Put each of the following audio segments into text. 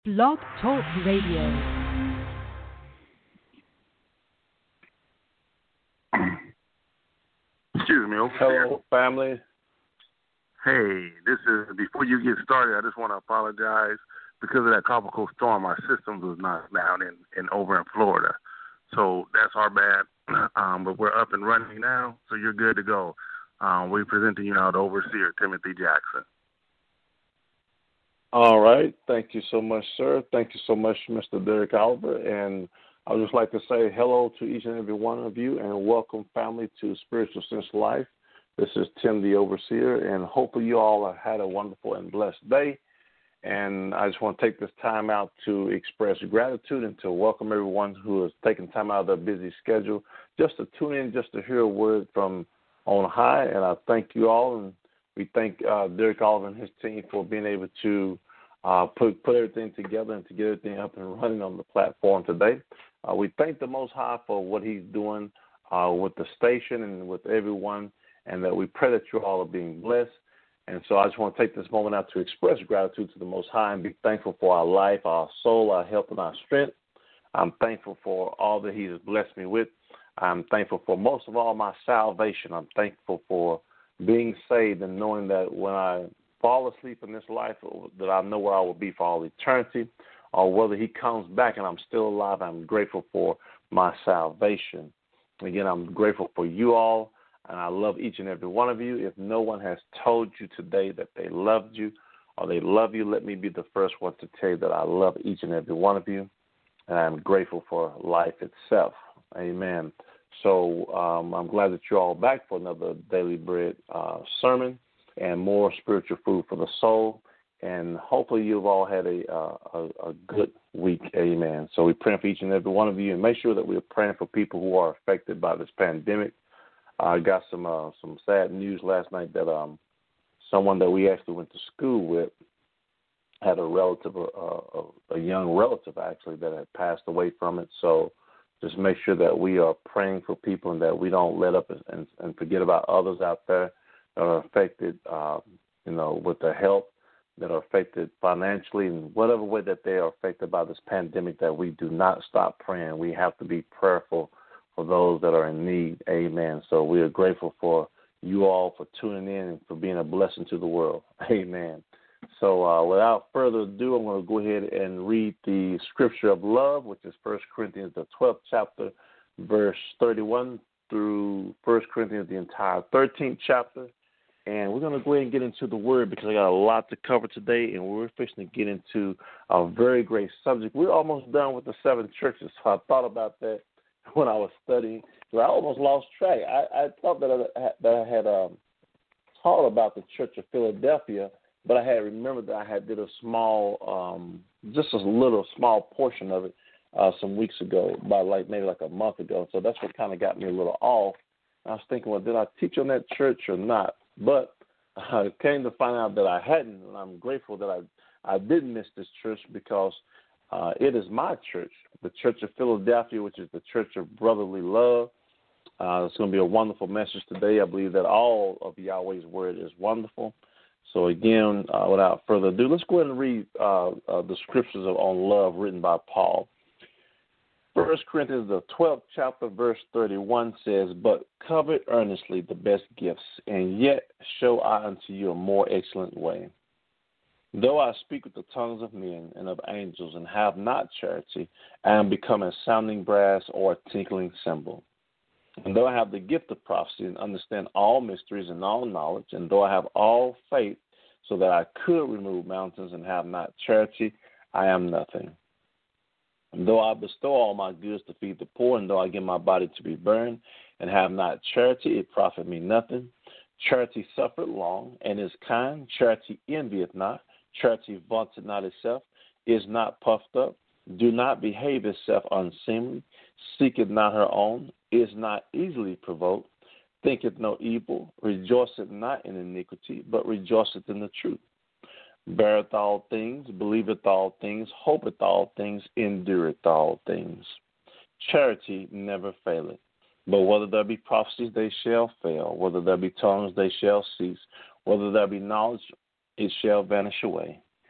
Blog Talk Radio. Excuse me, okay. Hello, family. Hey, this is, before you get started, I just want to apologize. Because of that tropical storm, our systems was knocked down in over in Florida. So that's our bad. But we're up and running now, so you're good to go. We presenting you now the overseer, Timothy Jackson. All right. Thank you so much, sir. Thank you so much, Mr. Derek Oliver. And I would just like to say hello to each and every one of you and welcome, family, to Spiritual Sense Life. This is Tim, the overseer, and hopefully you all have had a wonderful and blessed day. And I just want to take this time out to express gratitude and to welcome everyone who has taken time out of their busy schedule just to tune in, just to hear a word from on high. And I thank you all, and we thank Derek Oliver and his team for being able to put everything together and to get everything up and running on the platform today. We thank the Most High for what he's doing with the station and with everyone, and that we pray that you all are being blessed. And so I just want to take this moment out to express gratitude to the Most High and be thankful for our life, our soul, our health, and our strength. I'm thankful for all that he has blessed me with. I'm thankful for, most of all, my salvation. I'm thankful for being saved and knowing that when I fall asleep in this life, that I know where I will be for all eternity, or whether he comes back and I'm still alive. I'm grateful for my salvation. Again, I'm grateful for you all. And I love each and every one of you. If no one has told you today that they loved you or they love you, let me be the first one to tell you that I love each and every one of you. And I'm grateful for life itself. Amen. So I'm glad that you're all back for another Daily Bread sermon and more spiritual food for the soul. And hopefully you've all had a good week. Amen. So we pray for each and every one of you. And make sure that we're praying for people who are affected by this pandemic. I got some sad news last night that someone that we actually went to school with had a relative, a young relative actually, that had passed away from it. So just make sure that we are praying for people and that we don't let up and forget about others out there that are affected, with their health, that are affected financially, in whatever way that they are affected by this pandemic, that we do not stop praying. We have to be prayerful for those that are in need. Amen. So we are grateful for you all for tuning in and for being a blessing to the world. Amen. So without further ado, I'm going to go ahead and read the scripture of love, which is 1 Corinthians, the 12th chapter, verse 31 through 1 Corinthians, the entire 13th chapter. And we're going to go ahead and get into the word because I got a lot to cover today, and we're fixing to get into a very great subject. We're almost done with the 7 churches, so I thought about that when I was studying. So I almost lost track. I thought that I had taught about the Church of Philadelphia, but I had remembered that I had did a small, just a little small portion of it some weeks ago, about maybe a month ago. So that's what kind of got me a little off. I was thinking, well, did I teach on that church or not? But I came to find out that I hadn't, and I'm grateful that I didn't miss this church because it is my church, the Church of Philadelphia, which is the Church of Brotherly Love. It's going to be a wonderful message today. I believe that all of Yahweh's word is wonderful. So again, without further ado, let's go ahead and read the scriptures on love written by Paul. 1 Corinthians, the 12th chapter, verse 31 says, "But covet earnestly the best gifts, and yet show I unto you a more excellent way. Though I speak with the tongues of men and of angels and have not charity, I am become a sounding brass or a tinkling cymbal. And though I have the gift of prophecy and understand all mysteries and all knowledge, and though I have all faith so that I could remove mountains and have not charity, I am nothing. And though I bestow all my goods to feed the poor, and though I give my body to be burned and have not charity, it profit me nothing. Charity suffereth long and is kind. Charity envieth not. Charity vaunteth not itself, is not puffed up, do not behave itself unseemly, seeketh not her own, is not easily provoked, thinketh no evil, rejoiceth not in iniquity, but rejoiceth in the truth. Beareth all things, believeth all things, hopeth all things, endureth all things. Charity never faileth. But whether there be prophecies, they shall fail. Whether there be tongues, they shall cease. Whether there be knowledge, it shall vanish away.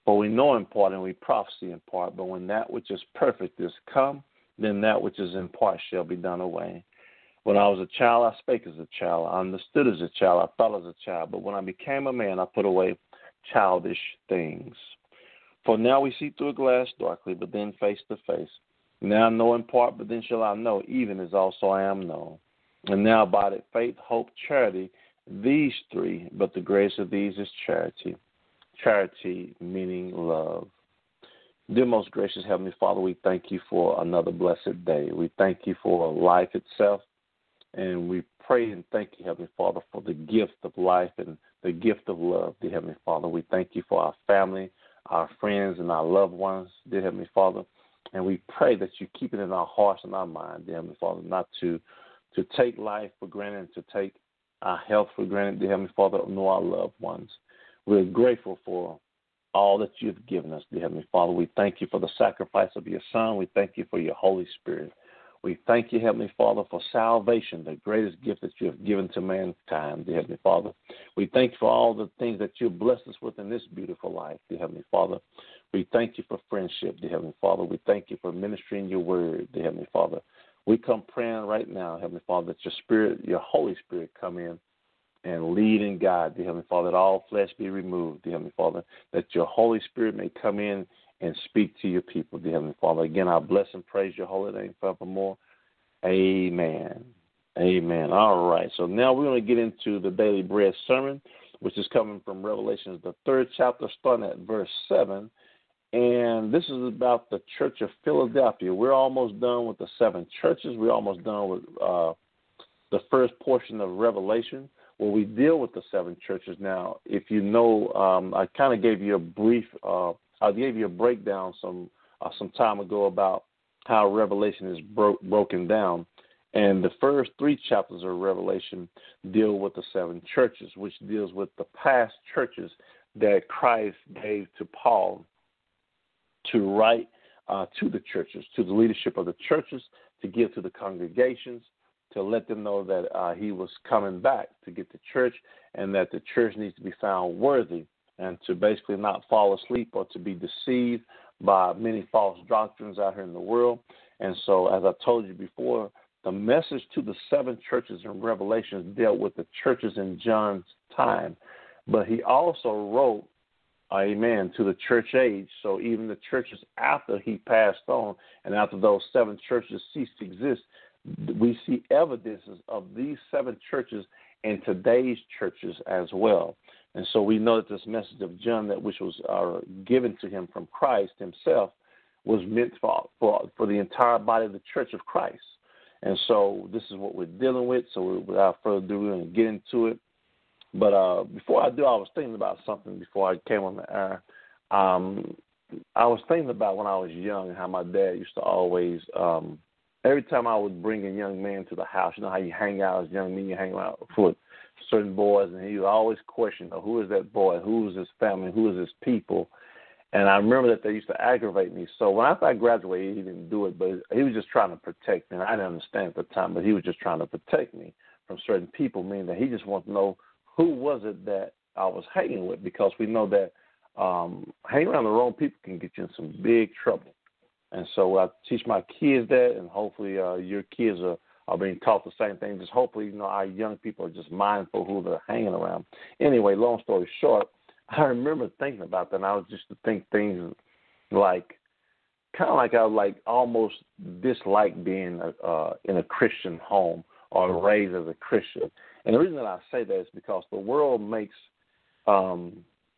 For we know in part and we prophesy in part, but when that which is perfect is come, then that which is in part shall be done away. When I was a child, I spake as a child. I understood as a child. I thought as a child. But when I became a man, I put away childish things. For now we see through a glass darkly, but then face to face. Now I know in part, but then shall I know, even as also I am known. And now abideth faith, hope, charity, these three, but the greatest of these is charity. Charity meaning love. Dear most gracious Heavenly Father, we thank you for another blessed day. We thank you for life itself. And we pray and thank you, Heavenly Father, for the gift of life and the gift of love, dear Heavenly Father. We thank you for our family, our friends, and our loved ones, dear Heavenly Father. And we pray that you keep it in our hearts and our mind, dear Heavenly Father, not to take life for granted and to take our health for granted, dear Heavenly Father, nor our loved ones. We're grateful for all that you've given us, dear Heavenly Father. We thank you for the sacrifice of your Son. We thank you for your Holy Spirit. We thank you, Heavenly Father, for salvation, the greatest gift that you have given to mankind, dear Heavenly Father. We thank you for all the things that you've blessed us with in this beautiful life, dear Heavenly Father. We thank you for friendship, dear Heavenly Father. We thank you for ministering your word, dear Heavenly Father. We come praying right now, Heavenly Father, that your Spirit, your Holy Spirit, come in and lead and guide, dear Heavenly Father, that all flesh be removed, dear Heavenly Father, that your Holy Spirit may come in and speak to your people, dear Heavenly Father. Again, I bless and praise your holy name forevermore. Amen. Amen. All right. So now we're going to get into the Daily Bread sermon, which is coming from Revelations, the 3rd chapter, starting at verse 7. And this is about the Church of Philadelphia. We're almost done with the 7 churches. We're almost done with the first portion of Revelation, where we deal with the 7 churches. Now, if you know, I kind of gave you a brief, I gave you a breakdown some time ago about how Revelation is broken down. And the first 3 chapters of Revelation deal with the 7 churches, which deals with the past churches that Christ gave to Paul to write to the churches, to the leadership of the churches, to give to the congregations, to let them know that he was coming back to get the church and that the church needs to be found worthy and to basically not fall asleep or to be deceived by many false doctrines out here in the world. And so, as I told you before, the message to the 7 churches in Revelation dealt with the churches in John's time. But he also wrote, amen, to the church age. So even the churches after he passed on and after those 7 churches ceased to exist, we see evidences of these 7 churches in today's churches as well. And so we know that this message of John, that which was given to him from Christ himself, was meant for the entire body of the church of Christ. And so this is what we're dealing with. So without further ado, we're going to get into it. But before I do, I was thinking about something before I came on the air. I was thinking about when I was young and how my dad used to always, every time I would bring a young man to the house, you know how you hang out as young men, you hang out with certain boys, and he would always question, who is that boy, who is his family, who is his people. And I remember that they used to aggravate me. So when after I graduated, he didn't do it, but he was just trying to protect me. And I didn't understand at the time, but he was just trying to protect me from certain people, meaning that he just wanted to know who was it that I was hanging with, because we know that hanging around the wrong people can get you in some big trouble. And so I teach my kids that, and hopefully your kids are being taught the same thing. Just hopefully, our young people are just mindful who they're hanging around. Anyway, long story short, I remember thinking about that, and I was just to think things like, kind of like I would almost dislike being in a Christian home or raised as a Christian. And the reason that I say that is because the world makes the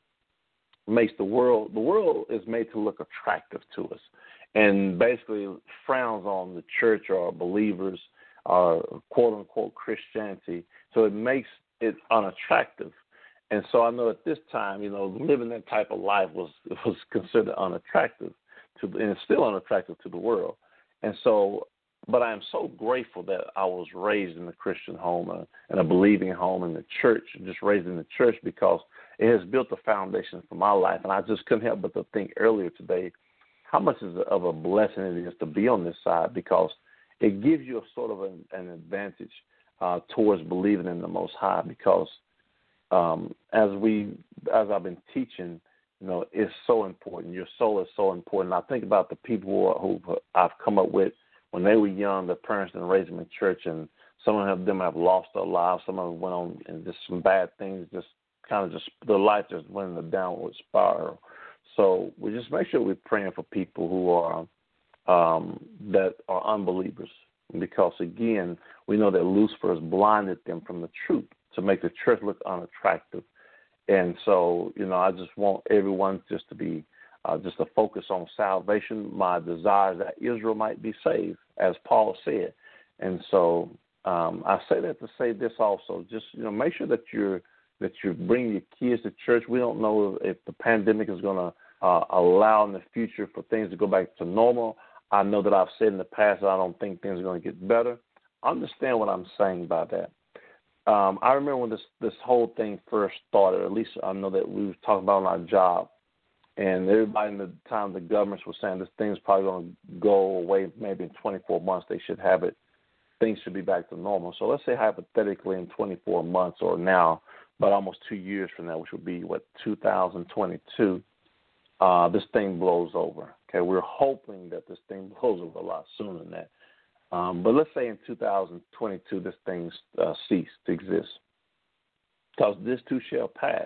world is made to look attractive to us, and basically frowns on the church or believers or quote unquote Christianity. So it makes it unattractive. And so I know at this time, living that type of life was considered unattractive and it's still unattractive to the world. And so, but I am so grateful that I was raised in a Christian home and a believing home in the church, just raised in the church, because it has built a foundation for my life. And I just couldn't help but to think earlier today how much of a blessing it is to be on this side, because it gives you a sort of an advantage towards believing in the Most High, because as I've been teaching, is so important. Your soul is so important. I think about the people who I've come up with when they were young. Their parents didn't raise them in church, and some of them have lost their lives. Some of them went on and just some bad things. Their life just went in a downward spiral. So we just make sure we're praying for people who are that are unbelievers, because again, we know that Lucifer has blinded them from the truth to make the church look unattractive. And so, I just want everyone just to be just to focus on salvation. My desire is that Israel might be saved, as Paul said. And so I say that to say this also. Just make sure that you bring your kids to church. We don't know if the pandemic is going to allow in the future for things to go back to normal. I know that I've said in the past that I don't think things are going to get better. Understand what I'm saying by that. I remember when this whole thing first started, at least I know that we were talking about on our job, and everybody in the time the governments were saying this thing's probably going to go away maybe in 24 months. They should have it. Things should be back to normal. So let's say hypothetically in 24 months or now, but almost 2 years from now, which would be, 2022, this thing blows over. Okay, we're hoping that this thing blows over a lot sooner than that. But let's say in 2022 this thing ceased to exist, because this too shall pass.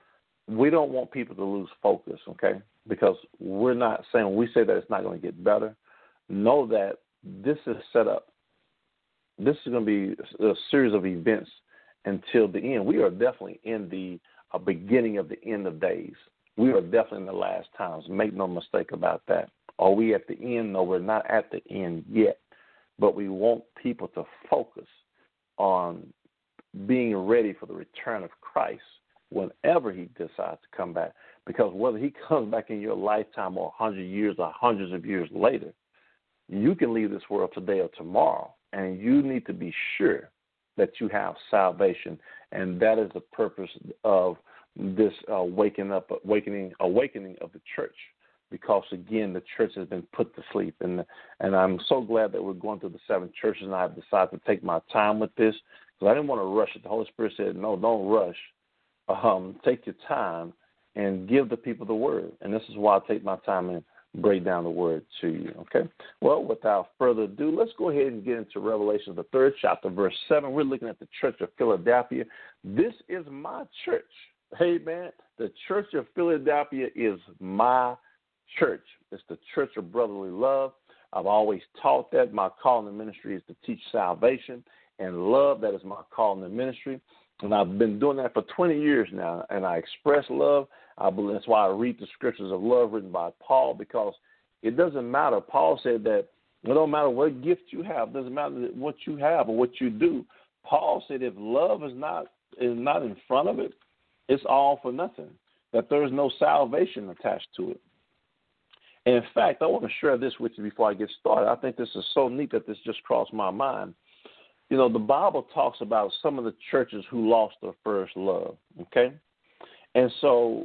We don't want people to lose focus, okay? Because we're not saying, when we say that it's not going to get better, know that this is set up. This is going to be a series of events until the end. We are definitely in the beginning of the end of days. We are definitely in the last times. Make no mistake about that. Are we at the end? No, we're not at the end yet. But we want people to focus on being ready for the return of Christ whenever he decides to come back. Because whether he comes back in your lifetime or 100 years or hundreds of years later, you can leave this world today or tomorrow, and you need to be sure that you have salvation. And that is the purpose of this awakening of the church. Because, again, the church has been put to sleep. And I'm so glad that we're going through the 7 churches, and I've decided to take my time with this, because I didn't want to rush it. The Holy Spirit said, no, don't rush. Take your time and give the people the word. And this is why I take my time and break down the word to you, okay? Well, without further ado, let's go ahead and get into Revelation, the 3rd chapter, verse 7. We're looking at the church of Philadelphia. This is my church. Amen. The church of Philadelphia is my church. It's the church of brotherly love. I've always taught that. My call in the ministry is to teach salvation and love. That is my call in the ministry. And I've been doing that for 20 years now, and I express love. I believe that's why I read the scriptures of love written by Paul, because it doesn't matter. Paul said that it don't matter what gift you have. It doesn't matter what you have or what you do. Paul said if love is not in front of it, it's all for nothing, that there is no salvation attached to it. And in fact, I want to share this with you before I get started. I think this is so neat that this just crossed my mind. The Bible talks about some of the churches who lost their first love, okay? And so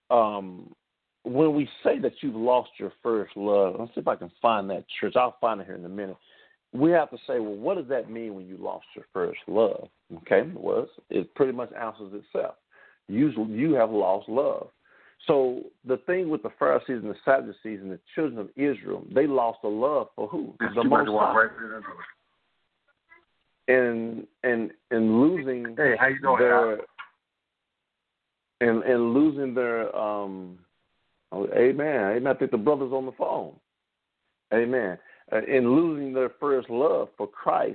when we say that you've lost your first love, let's see if I can find that church. I'll find it here in a minute. We have to say, well, what does that mean when you lost your first love? Okay, well, it pretty much answers itself. You have lost love. So the thing with the Pharisees and the Sadducees and the children of Israel, they lost the love for who? The Most High. And losing hey, how you doing, their and losing their amen. I think the brother's on the phone. Amen. In losing their first love for Christ,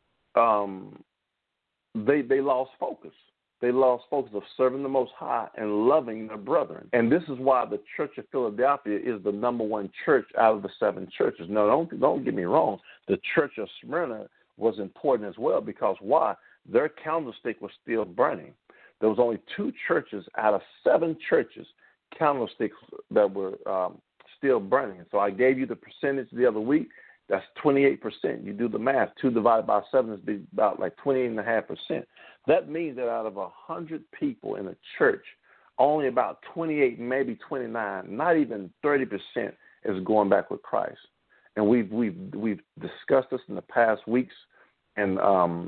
they lost focus. They lost focus of serving the Most High and loving their brethren. And this is why the Church of Philadelphia is the number one church out of the 7 churches. No, don't get me wrong. The Church of Smyrna was important as well, because why? Their candlestick was still burning. There was only 2 churches out of 7 churches, candlesticks that were still burning. So I gave you the percentage the other week. That's 28%. You do the math. 2 divided by 7 is about like 28.5%. That means that out of 100 people in a church, only about 28, maybe 29, not even 30% is going back with Christ. And we've discussed this in the past weeks, and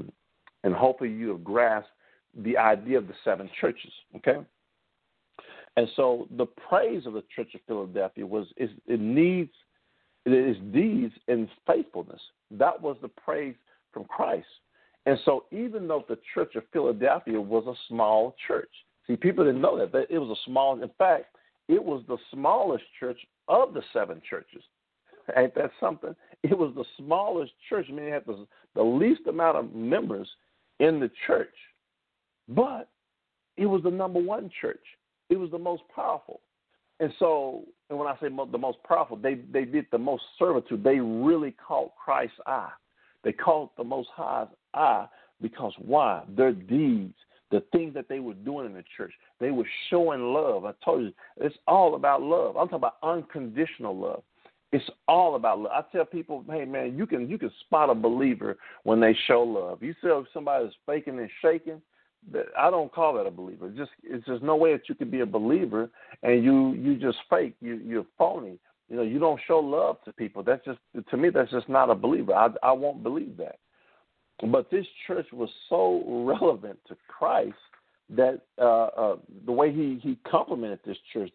hopefully you have grasped the idea of the 7 churches. Okay. And so the praise of the Church of Philadelphia was its deeds and faithfulness. That was the praise from Christ. And so even though the Church of Philadelphia was a small church, see, people didn't know that it was a small, in fact, it was the smallest church of the 7 churches. Ain't that something? It was the smallest church, meaning it had the least amount of members in the church. But it was the number 1 church. It was the most powerful. And so, and when I say the most powerful, they did the most servitude. They really caught Christ's eye. They caught the Most High's eye because why? Their deeds, the things that they were doing in the church, they were showing love. I told you, it's all about love. I'm talking about unconditional love. It's all about love. I tell people, hey, man, you can spot a believer when they show love. You see somebody that's faking and shaking, I don't call that a believer. It's just no way that you can be a believer and you just fake. You're phony. You know, you don't show love to people. To me, that's just not a believer. I won't believe that. But this church was so relevant to Christ that the way he complimented this church,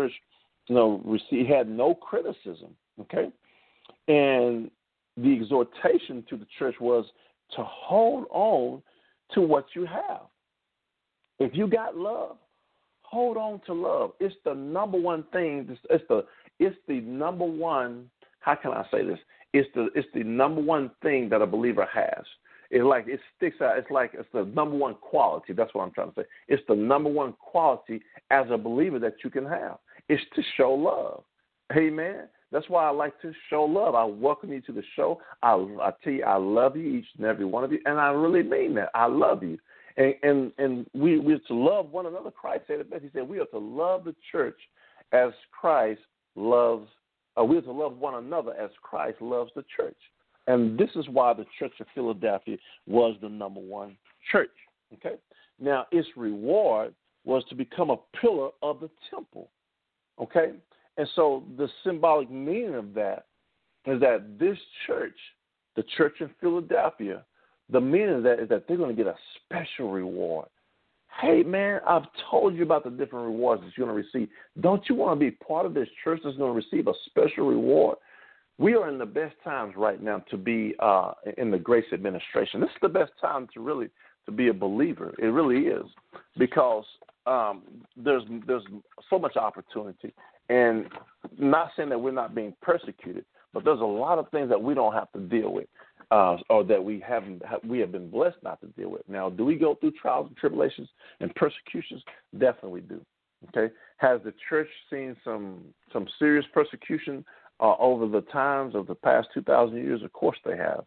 had no criticism. Okay, and the exhortation to the church was to hold on to what you have. If you got love, hold on to love. It's the number one thing. It's the number one. How can I say this? It's the number one thing that a believer has. It sticks out. It's the number one quality. That's what I'm trying to say. It's the number one quality as a believer that you can have. It's to show love. Amen. That's why I like to show love. I welcome you to the show. I tell you, I love you, each and every one of you, and I really mean that. I love you. And we're to love one another. Christ said it best. He said we are to love the church as Christ loves. We are to love one another as Christ loves the church. And this is why the Church of Philadelphia was the number 1 church. Okay. Now its reward was to become a pillar of the temple. Okay. And so the symbolic meaning of that is that this church, the church in Philadelphia, the meaning of that is that they're going to get a special reward. Hey, man, I've told you about the different rewards that you're going to receive. Don't you want to be part of this church that's going to receive a special reward? We are in the best times right now to be in the grace administration. This is the best time to be a believer. It really is, because there's so much opportunity. And not saying that we're not being persecuted, but there's a lot of things that we don't have to deal with, or that we have been blessed not to deal with. Now, do we go through trials and tribulations and persecutions? Definitely we do. Okay, has the church seen some serious persecution over the times of the past 2,000 years? Of course they have.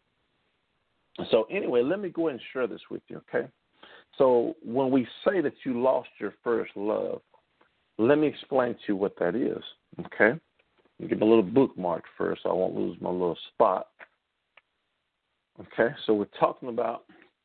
So anyway, let me go ahead and share this with you. Okay, so when we say that you lost your first love, let me explain to you what that is, okay? Get my little bookmark first so I won't lose my little spot. Okay, so we're talking about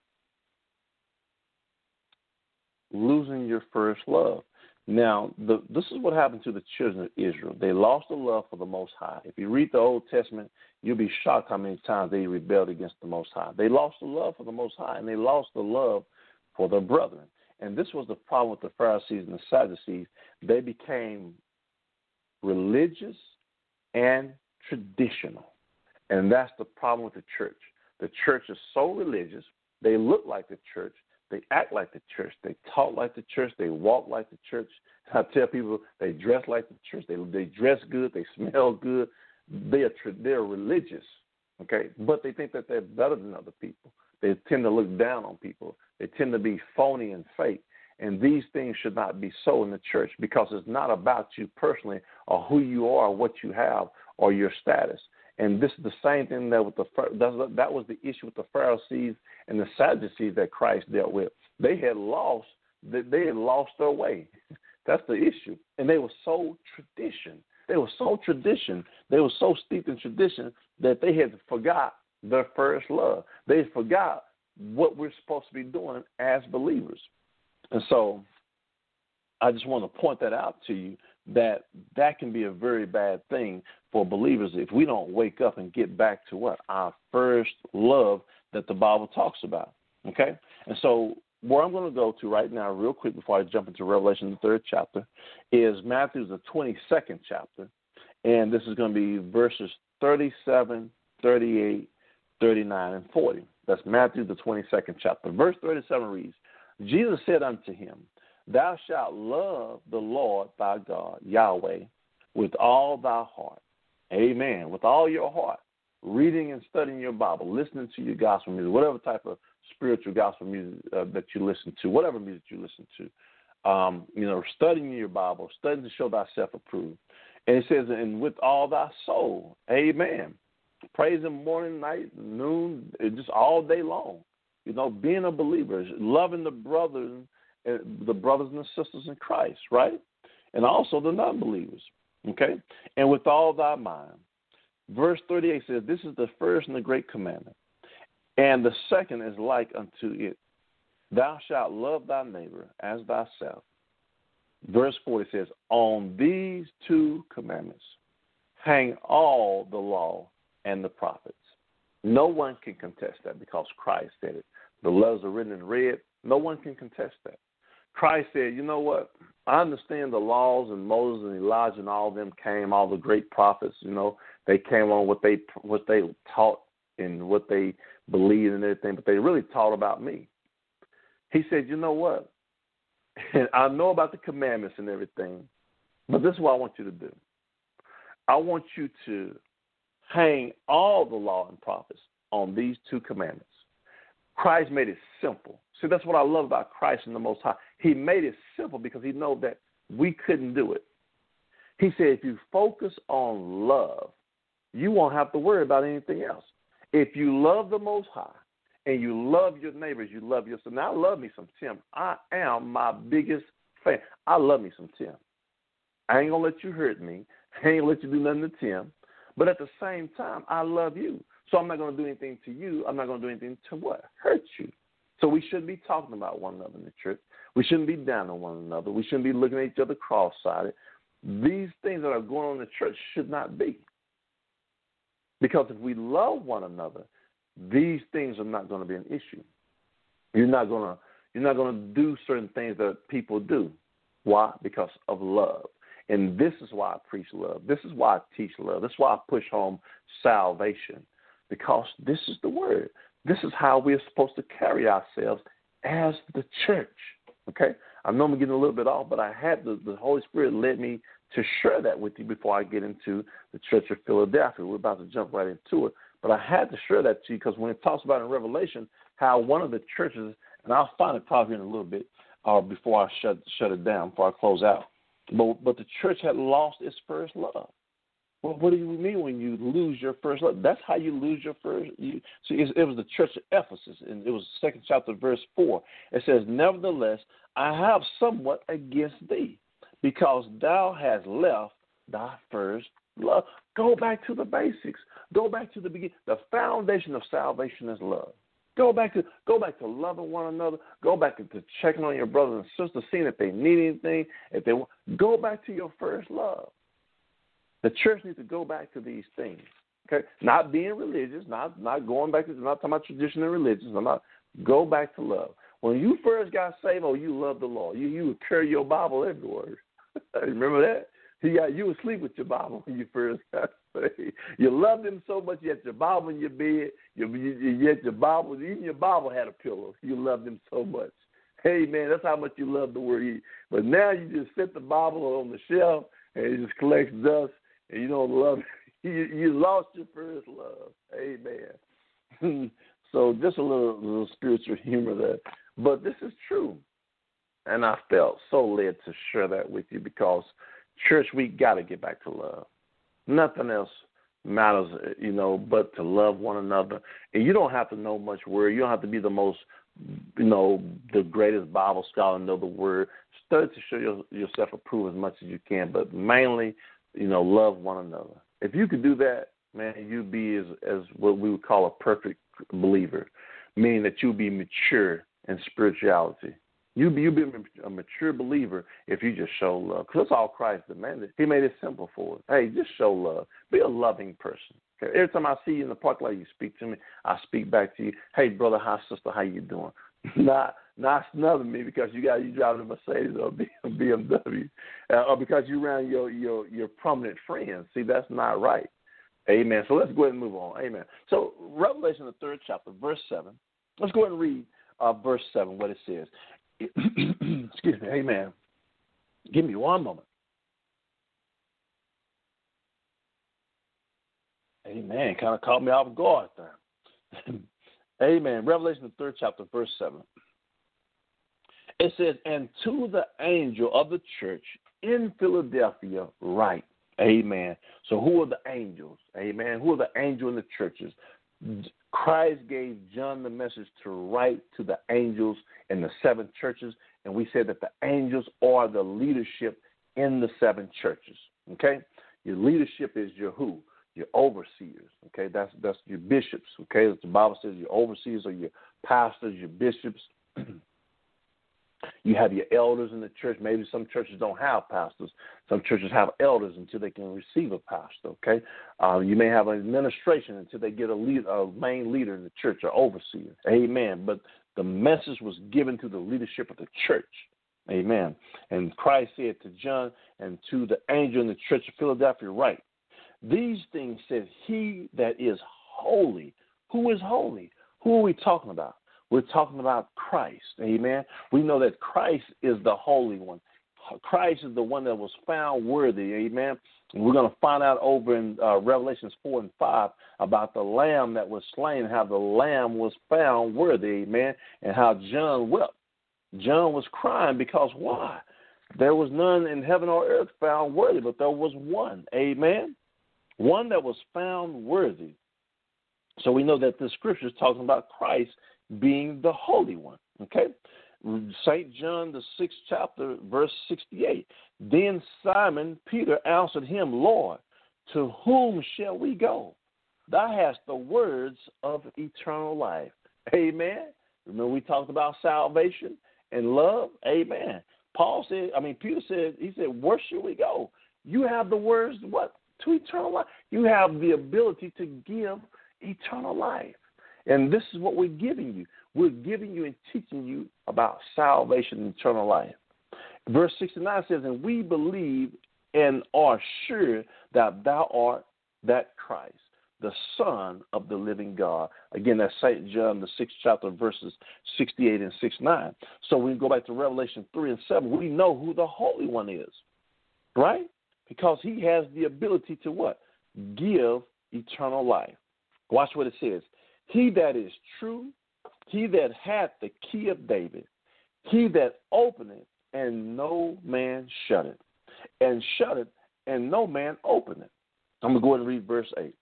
losing your first love. Now, this is what happened to the children of Israel. They lost the love for the Most High. If you read the Old Testament, you'll be shocked how many times they rebelled against the Most High. They lost the love for the Most High, and they lost the love for their brethren. And this was the problem with the Pharisees and the Sadducees. They became religious and traditional. And that's the problem with the church. The church is so religious. They look like the church. They act like the church. They talk like the church. They walk like the church. I tell people they dress like the church. They dress good. They smell good. They're religious, okay? But they think that they're better than other people. They tend to look down on people. They tend to be phony and fake. And these things should not be so in the church, because it's not about you personally or who you are or what you have or your status. And this is the same thing that that was the issue with the Pharisees and the Sadducees that Christ dealt with. They had lost their way. That's the issue. And they were so tradition. They were so steeped in tradition that they had forgot their first love. They forgot what we're supposed to be doing as believers. And so I just want to point that out to you, that can be a very bad thing for believers if we don't wake up and get back to what? Our first love that the Bible talks about, okay? And so where I'm going to go to right now, real quick, before I jump into Revelation, the 3rd chapter, is Matthew's the 22nd chapter, and this is going to be verses 37, 38, 39, and 40. That's Matthew, the 22nd chapter. Verse 37 reads, Jesus said unto him, Thou shalt love the Lord thy God, Yahweh, with all thy heart. Amen. With all your heart. Reading and studying your Bible, listening to your gospel music, whatever type of spiritual gospel music that you listen to, whatever music you listen to. Studying your Bible, studying to show thyself approved. And it says, and with all thy soul. Amen. Praise him morning, night, noon, just all day long. Being a believer, loving the brothers and the sisters in Christ, right? And also the non-believers, okay? And with all thy mind. Verse 38 says, this is the first and the great commandment. And the second is like unto it. Thou shalt love thy neighbor as thyself. Verse 40 says, on these 2 commandments hang all the law and the prophets. No one can contest that because Christ said it. The letters are written in red. No one can contest that. Christ said, you know what? I understand the laws and Moses and Elijah and all of them came, all the great prophets, they came on what they taught and what they believed and everything, but they really taught about me. He said, you know what? And I know about the commandments and everything, but this is what I want you to do. I want you to hang all the law and prophets on these 2 commandments. Christ made it simple. See, that's what I love about Christ and the Most High. He made it simple because he knew that we couldn't do it. He said, if you focus on love, you won't have to worry about anything else. If you love the Most High and you love your neighbors, you love yourself. Now, I love me some Tim. I am my biggest fan. I love me some Tim. I ain't going to let you hurt me. I ain't going to let you do nothing to Tim. But at the same time, I love you. So I'm not going to do anything to you. I'm not going to do anything to what? Hurt you. So we shouldn't be talking about one another in the church. We shouldn't be down on one another. We shouldn't be looking at each other cross-sided. These things that are going on in the church should not be. Because if we love one another, these things are not going to be an issue. You're not going to do certain things that people do. Why? Because of love. And this is why I preach love. This is why I teach love. This is why I push home salvation. Because this is the word. This is how we're supposed to carry ourselves as the church. Okay? I know I'm getting a little bit off, but I had the Holy Spirit led me to share that with you before I get into the Church of Philadelphia. We're about to jump right into it. But I had to share that to you because when it talks about in Revelation how one of the churches, and I'll find it probably in a little bit before I shut it down, before I close out. But the church had lost its first love. Well, what do you mean when you lose your first love? That's how you lose your first. It was the church of Ephesus, and it was 2nd chapter, verse 4. It says, nevertheless, I have somewhat against thee, because thou hast left thy first love. Go back to the basics. Go back to the beginning. The foundation of salvation is love. Go back to loving one another. Go back to checking on your brothers and sisters, seeing if they need anything. If they want, go back to your first love. The church needs to go back to these things. Okay, not being religious, not going back to, not talking about tradition and religion. Go back to love. When you first got saved, you loved the Lord. You would carry your Bible everywhere. Remember that? You would sleep with your Bible when you first got saved. You loved him so much, you had your Bible in your bed. You had your Bible, even your Bible had a pillow. You loved him so much. Hey, man, that's how much you love the Word. But now you just set the Bible on the shelf and it just collects dust and you don't love it. You lost your first love. Amen. So just a little spiritual humor there. But this is true. And I felt so led to share that with you because, church, we got to get back to love. Nothing else matters, but to love one another. And you don't have to know much word. You don't have to be the most, the greatest Bible scholar and know the word. Study to show yourself approved as much as you can, but mainly, love one another. If you could do that, man, you'd be as what we would call a perfect believer, meaning that you'll be mature in spirituality. You'll be a mature believer if you just show love. Because that's all Christ demanded. He made it simple for us. Hey, just show love. Be a loving person. Okay? Every time I see you in the park lot, you speak to me, I speak back to you. Hey, brother, hi, sister, how you doing? Not not snubbing me because you driving a Mercedes or a BMW, or because you around your prominent friends. See, that's not right. Amen. So let's go ahead and move on. Amen. So Revelation, the 3rd chapter, verse 7. Let's go ahead and read verse 7, what it says. Excuse me. Amen. Give me one moment. Amen. Kind of caught me off guard there. Amen. Revelation, the 3rd chapter, verse 7. It says, and to the angel of the church in Philadelphia write. Amen. So who are the angels? Amen. Who are the angels in the churches? Christ gave John the message to write to the angels in the 7 churches, and we said that the angels are the leadership in the 7 churches. Okay? Your leadership is your who? Your overseers. Okay? That's your bishops. Okay? As the Bible says, your overseers are your pastors, your bishops. You have your elders in the church. Maybe some churches don't have pastors. Some churches have elders until they can receive a pastor, okay? You may have an administration until they get a main leader in the church or overseer. Amen. But the message was given to the leadership of the church. Amen. And Christ said to John and to the angel in the church of Philadelphia, write, these things says he that is holy. Who is holy? Who are we talking about? We're talking about Christ, amen. We know that Christ is the Holy One. Christ is the one that was found worthy, amen. And we're going to find out over in Revelations 4 and 5 about the Lamb that was slain, how the Lamb was found worthy, amen, and how John wept. John was crying because why? There was none in heaven or earth found worthy, but there was one, amen, one that was found worthy. So we know that the scripture is talking about Christ being the Holy One, okay? St. John, the 6th chapter, verse 68. Then Simon Peter answered him, Lord, to whom shall we go? Thou hast the words of eternal life. Amen. Remember we talked about salvation and love? Amen. Peter said, he said, where shall we go? You have the words, what? To eternal life. You have the ability to give eternal life. And this is what we're giving you. We're giving you and teaching you about salvation and eternal life. Verse 69 says, and we believe and are sure that thou art that Christ, the Son of the living God. Again, that's St. John, the 6th chapter, verses 68 and 69. So when we go back to Revelation 3 and 7, we know who the Holy One is, right? Because he has the ability to what? Give eternal life. Watch what it says. He that is true, he that hath the key of David, he that openeth, and no man shutteth, and shutteth, and no man openeth. I'm going to go ahead and read verse 8.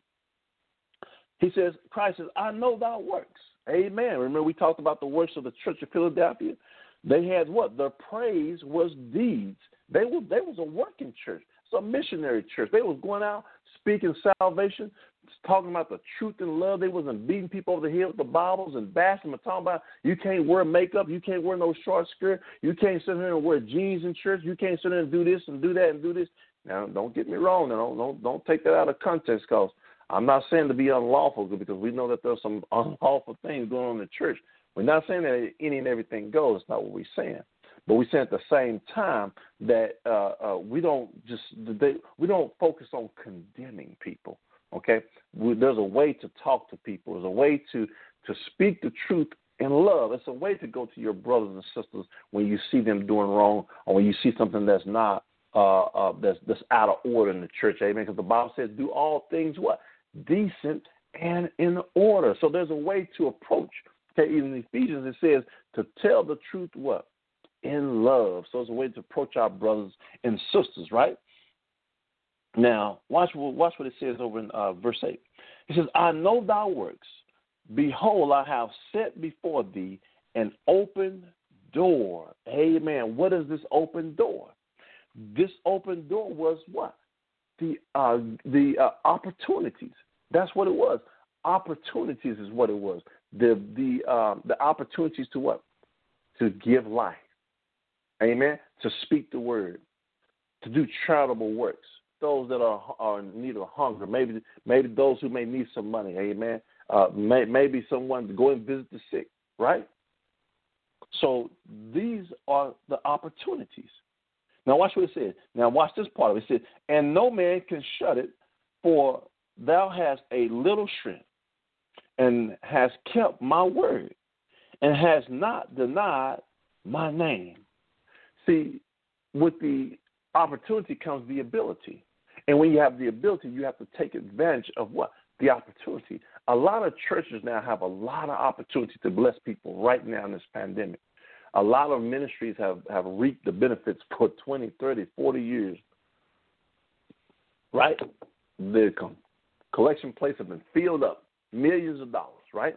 He says, Christ says, I know thy works. Amen. Remember we talked about the works of the church of Philadelphia? They had what? Their praise was deeds. They was a working church. It's a missionary church. They was going out speaking salvation, talking about the truth and love. They wasn't beating people over the head with the Bibles and bashing them and talking about you can't wear makeup, you can't wear no short skirt, you can't sit here and wear jeans in church, you can't sit here and do this and do that and do this. Now, don't get me wrong. Don't take that out of context, because I'm not saying to be unlawful, because we know that there's some unlawful things going on in the church. We're not saying that any and everything goes. That's not what we're saying. But we say at the same time that we don't focus on condemning people. Okay, there's a way to talk to people. There's a way to speak the truth in love. It's a way to go to your brothers and sisters when you see them doing wrong, or when you see something that's not that's out of order in the church. Amen. Because the Bible says, "Do all things what? Decent and in order." So there's a way to approach. Okay, in Ephesians it says to tell the truth what? In love. So it's a way to approach our brothers and sisters, right? Now, watch what it says over in verse 8. It says, I know thy works. Behold, I have set before thee an open door. Amen. What is this open door? This open door was what? The opportunities. That's what it was. Opportunities is what it was. The opportunities to what? To give life. Amen. To speak the word. To do charitable works. Those that are in need of hunger, maybe those who may need some money, amen. Maybe someone to go and visit the sick, right? So these are the opportunities. Now watch what it says. Now watch this part of it. It says, and no man can shut it, for thou hast a little strength, and hast kept my word, and hast not denied my name. See, with the opportunity comes the ability. And when you have the ability, you have to take advantage of what? The opportunity. A lot of churches now have a lot of opportunity to bless people right now in this pandemic. A lot of ministries have reaped the benefits for 20, 30, 40 years. Right? The collection plates have been filled up, millions of dollars, right?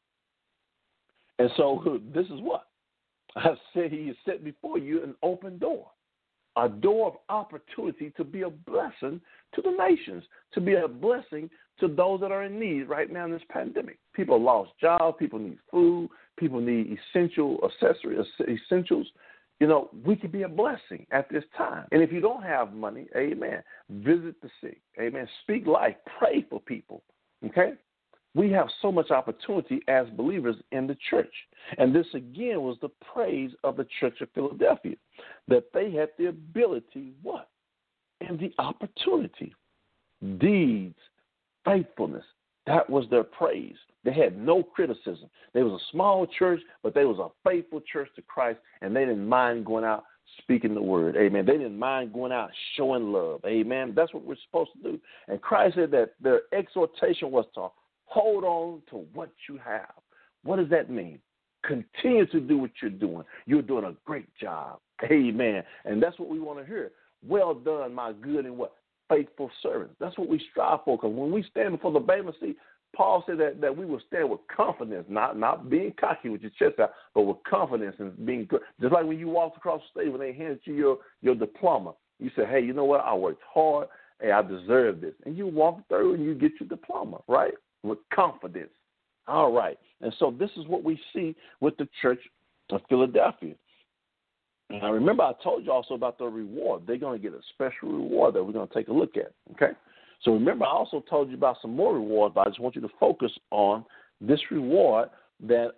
And so this is what? I said he has set before you an open door. A door of opportunity to be a blessing to the nations, to be a blessing to those that are in need right now in this pandemic. People lost jobs, people need food, people need essential accessories, essentials. You know, we can be a blessing at this time. And if you don't have money, amen, visit the sick, amen, speak life, pray for people, okay? We have so much opportunity as believers in the church. And this, again, was the praise of the Church of Philadelphia, that they had the ability, what? And the opportunity, deeds, faithfulness. That was their praise. They had no criticism. They was a small church, but they was a faithful church to Christ, and they didn't mind going out speaking the word. Amen. They didn't mind going out showing love. Amen. That's what we're supposed to do. And Christ said that their exhortation was to hold on to what you have. What does that mean? Continue to do what you're doing. You're doing a great job. Amen. And that's what we want to hear. Well done, my good and what? Faithful servant. That's what we strive for. Because when we stand before the Bema seat, Paul said that we will stand with confidence, not being cocky with your chest out, but with confidence and being good. Just like when you walked across the stage, when they handed you your diploma, you said, hey, you know what? I worked hard. Hey, I deserve this. And you walk through and you get your diploma, right? With confidence. All right. And so this is what we see with the Church of Philadelphia. Now, remember, I told you also about the reward. They're going to get a special reward that we're going to take a look at, okay? So remember, I also told you about some more rewards, but I just want you to focus on this reward that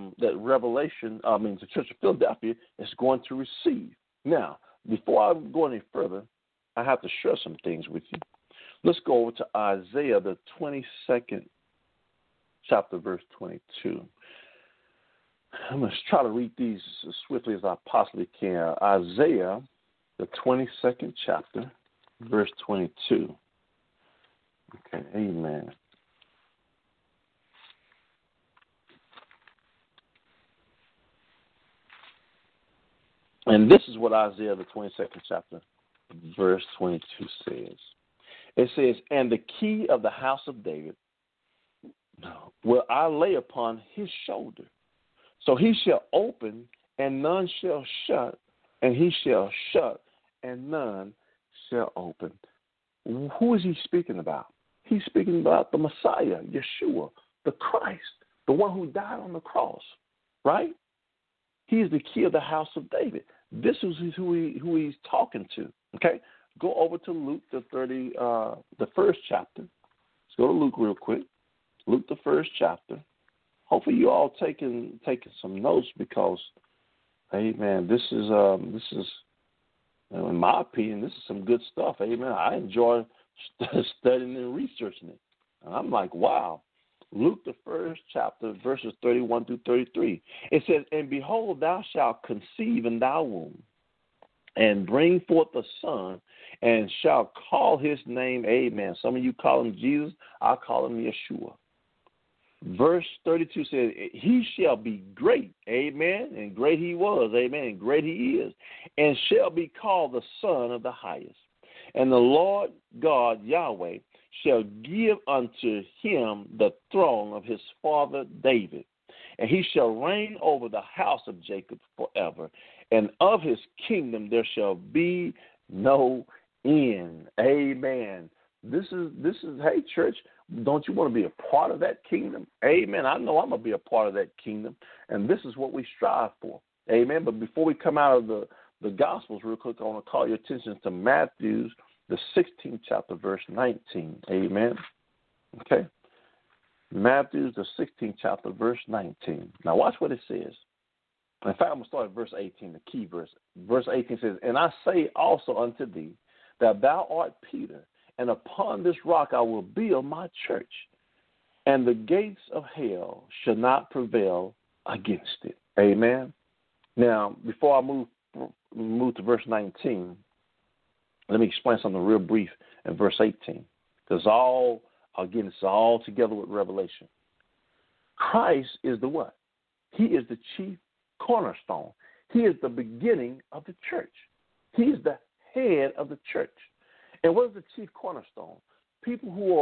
the Church of Philadelphia is going to receive. Now, before I go any further, I have to share some things with you. Let's go over to Isaiah, the 22nd chapter, verse 22. I'm going to try to read these as swiftly as I possibly can. Isaiah, the 22nd chapter, verse 22. Okay, amen. And this is what Isaiah, the 22nd chapter, verse 22 says. It says, and the key of the house of David will I lay upon his shoulder. So he shall open, and none shall shut, and he shall shut, and none shall open. Who is he speaking about? He's speaking about the Messiah, Yeshua, the Christ, the one who died on the cross, right? He is the key of the house of David. This is who he's talking to, okay? Go over to Luke, the first chapter. Let's go to Luke real quick. Luke, the first chapter. Hopefully you all taking some notes because, amen, this is in my opinion, this is some good stuff. Amen. I enjoy studying and researching it. And I'm like, wow. Luke, the first chapter, verses 31 through 33. It says, and behold, thou shalt conceive in thy womb, and bring forth a son, and shalt call his name, amen. Some of you call him Jesus. I call him Yeshua. Verse 32 says, he shall be great, amen, and great he was, amen, and great he is, and shall be called the Son of the Highest. And the Lord God, Yahweh, shall give unto him the throne of his father David, and he shall reign over the house of Jacob forever, and of his kingdom there shall be no end. Amen. This is hey, church, don't you want to be a part of that kingdom? Amen. I know I'm going to be a part of that kingdom, and this is what we strive for. Amen. But before we come out of the Gospels real quick, I want to call your attention to Matthew, the 16th chapter, verse 19. Amen. Okay. Matthew, the 16th chapter, verse 19. Now watch what it says. In fact, I'm going to start at verse 18, the key verse. Verse 18 says, "And I say also unto thee, that thou art Peter, and upon this rock I will build my church, and the gates of hell shall not prevail against it." Amen. Now, before I move to verse 19, let me explain something real brief in verse 18. Because it's all together with Revelation. Christ is the what? He is the chief cornerstone. He is the beginning of the church. He is the head of the church. And what is the chief cornerstone? People who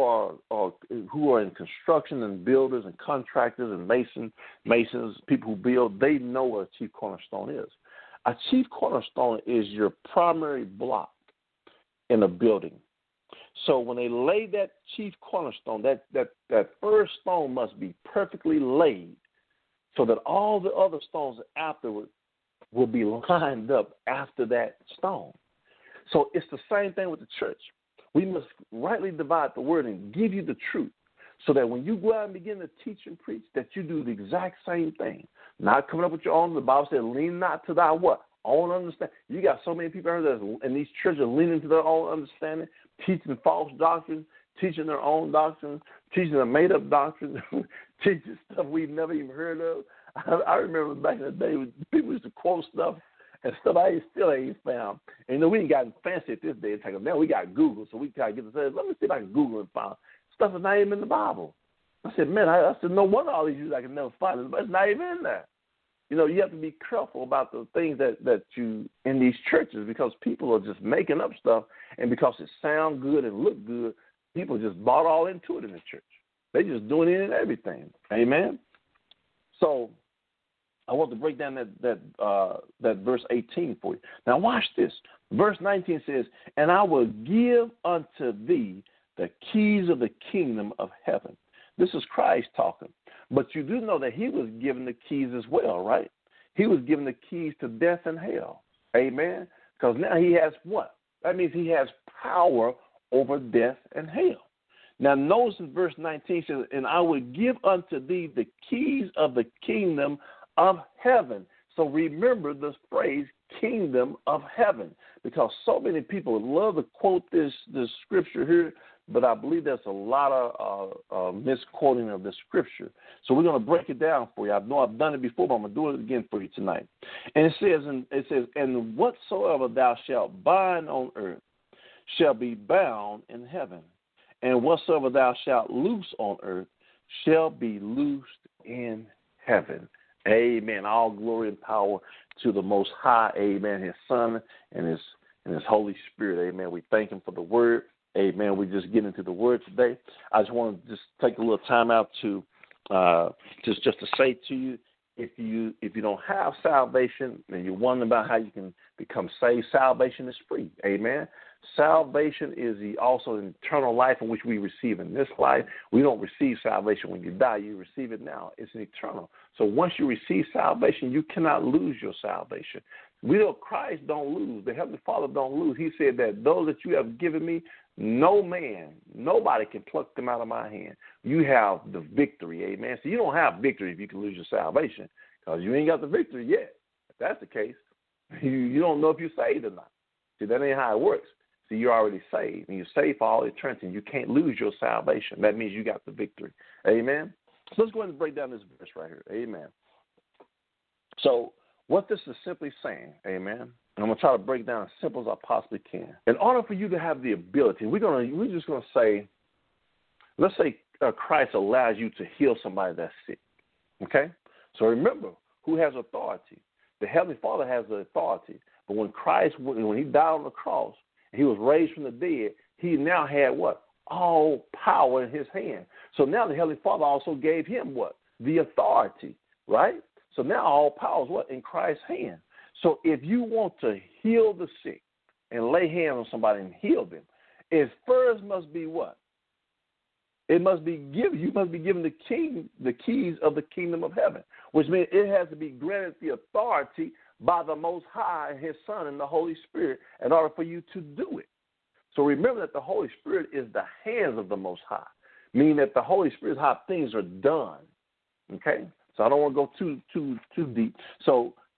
are in construction and builders and contractors and masons, people who build, they know what a chief cornerstone is. A chief cornerstone is your primary block in a building. So when they lay that chief cornerstone, that first stone must be perfectly laid so that all the other stones afterward will be lined up after that stone. So it's the same thing with the church. We must rightly divide the word and give you the truth so that when you go out and begin to teach and preach, that you do the exact same thing. Not coming up with your own. The Bible said, lean not to thy what? Own understanding. You got so many people in these churches leaning to their own understanding, teaching false doctrines, teaching their own doctrines, teaching a made-up doctrine, teaching stuff we've never even heard of. I remember back in the day when people used to quote stuff and stuff I still ain't found. And, we ain't gotten fancy at this day. It's like, now we got Google, so we kind of get to say, let me see if I can Google and find stuff that's not even in the Bible. I said, man, I said, no wonder all these Jews I can never find it, but it's not even in there. You have to be careful about the things that you in these churches because people are just making up stuff, and because it sounds good and look good, people just bought all into it in the church. They just doing it in everything. Amen. So I want to break down that verse 18 for you. Now watch this. Verse 19 says, "And I will give unto thee the keys of the kingdom of heaven." This is Christ talking. But you do know that he was given the keys as well, right? He was given the keys to death and hell. Amen? Because now he has what? That means he has power over death and hell. Now notice in verse 19 says, "And I will give unto thee the keys of the kingdom of heaven." So remember this phrase, kingdom of heaven, because so many people love to quote this scripture here, but I believe there's a lot of misquoting of the scripture. So we're going to break it down for you. I know I've done it before, but I'm going to do it again for you tonight. And it says, "And whatsoever thou shalt bind on earth shall be bound in heaven, and whatsoever thou shalt loose on earth shall be loosed in heaven." Amen. All glory and power to the Most High. Amen. His Son and His Holy Spirit. Amen. We thank Him for the Word. Amen. We just get into the Word today. I just want to just take a little time out to just to say to you, if you don't have salvation and you're wondering about how you can become saved, salvation is free. Amen. Salvation is also an eternal life in which we receive in this life. We don't receive salvation when you die. You receive it now. It's an eternal. So once you receive salvation, you cannot lose your salvation. We know Christ don't lose. The Heavenly Father don't lose. He said that those that you have given me, nobody can pluck them out of my hand. You have the victory, amen. So you don't have victory if you can lose your salvation because you ain't got the victory yet. If that's the case, you don't know if you're saved or not. See, that ain't how it works. See, you're already saved, and you're saved for all eternity, and you can't lose your salvation. That means you got the victory, amen. So let's go ahead and break down this verse right here, amen. So what this is simply saying, amen, and I'm going to try to break it down as simple as I possibly can. In order for you to have the ability, we're just going to say, let's say Christ allows you to heal somebody that's sick, okay? So remember, who has authority? The Heavenly Father has the authority. But when Christ, when he died on the cross, he was raised from the dead, he now had what? All power in his hand. So now the Heavenly Father also gave him what? The authority, right? So now all power is what? In Christ's hand. So if you want to heal the sick and lay hands on somebody and heal them, it first must be what? It must be given. You must be given the keys of the kingdom of heaven, which means it has to be granted the authority by the Most High, His Son, and the Holy Spirit in order for you to do it. So remember that the Holy Spirit is the hands of the Most High, meaning that the Holy Spirit is how things are done. Okay? So I don't want to go too deep. So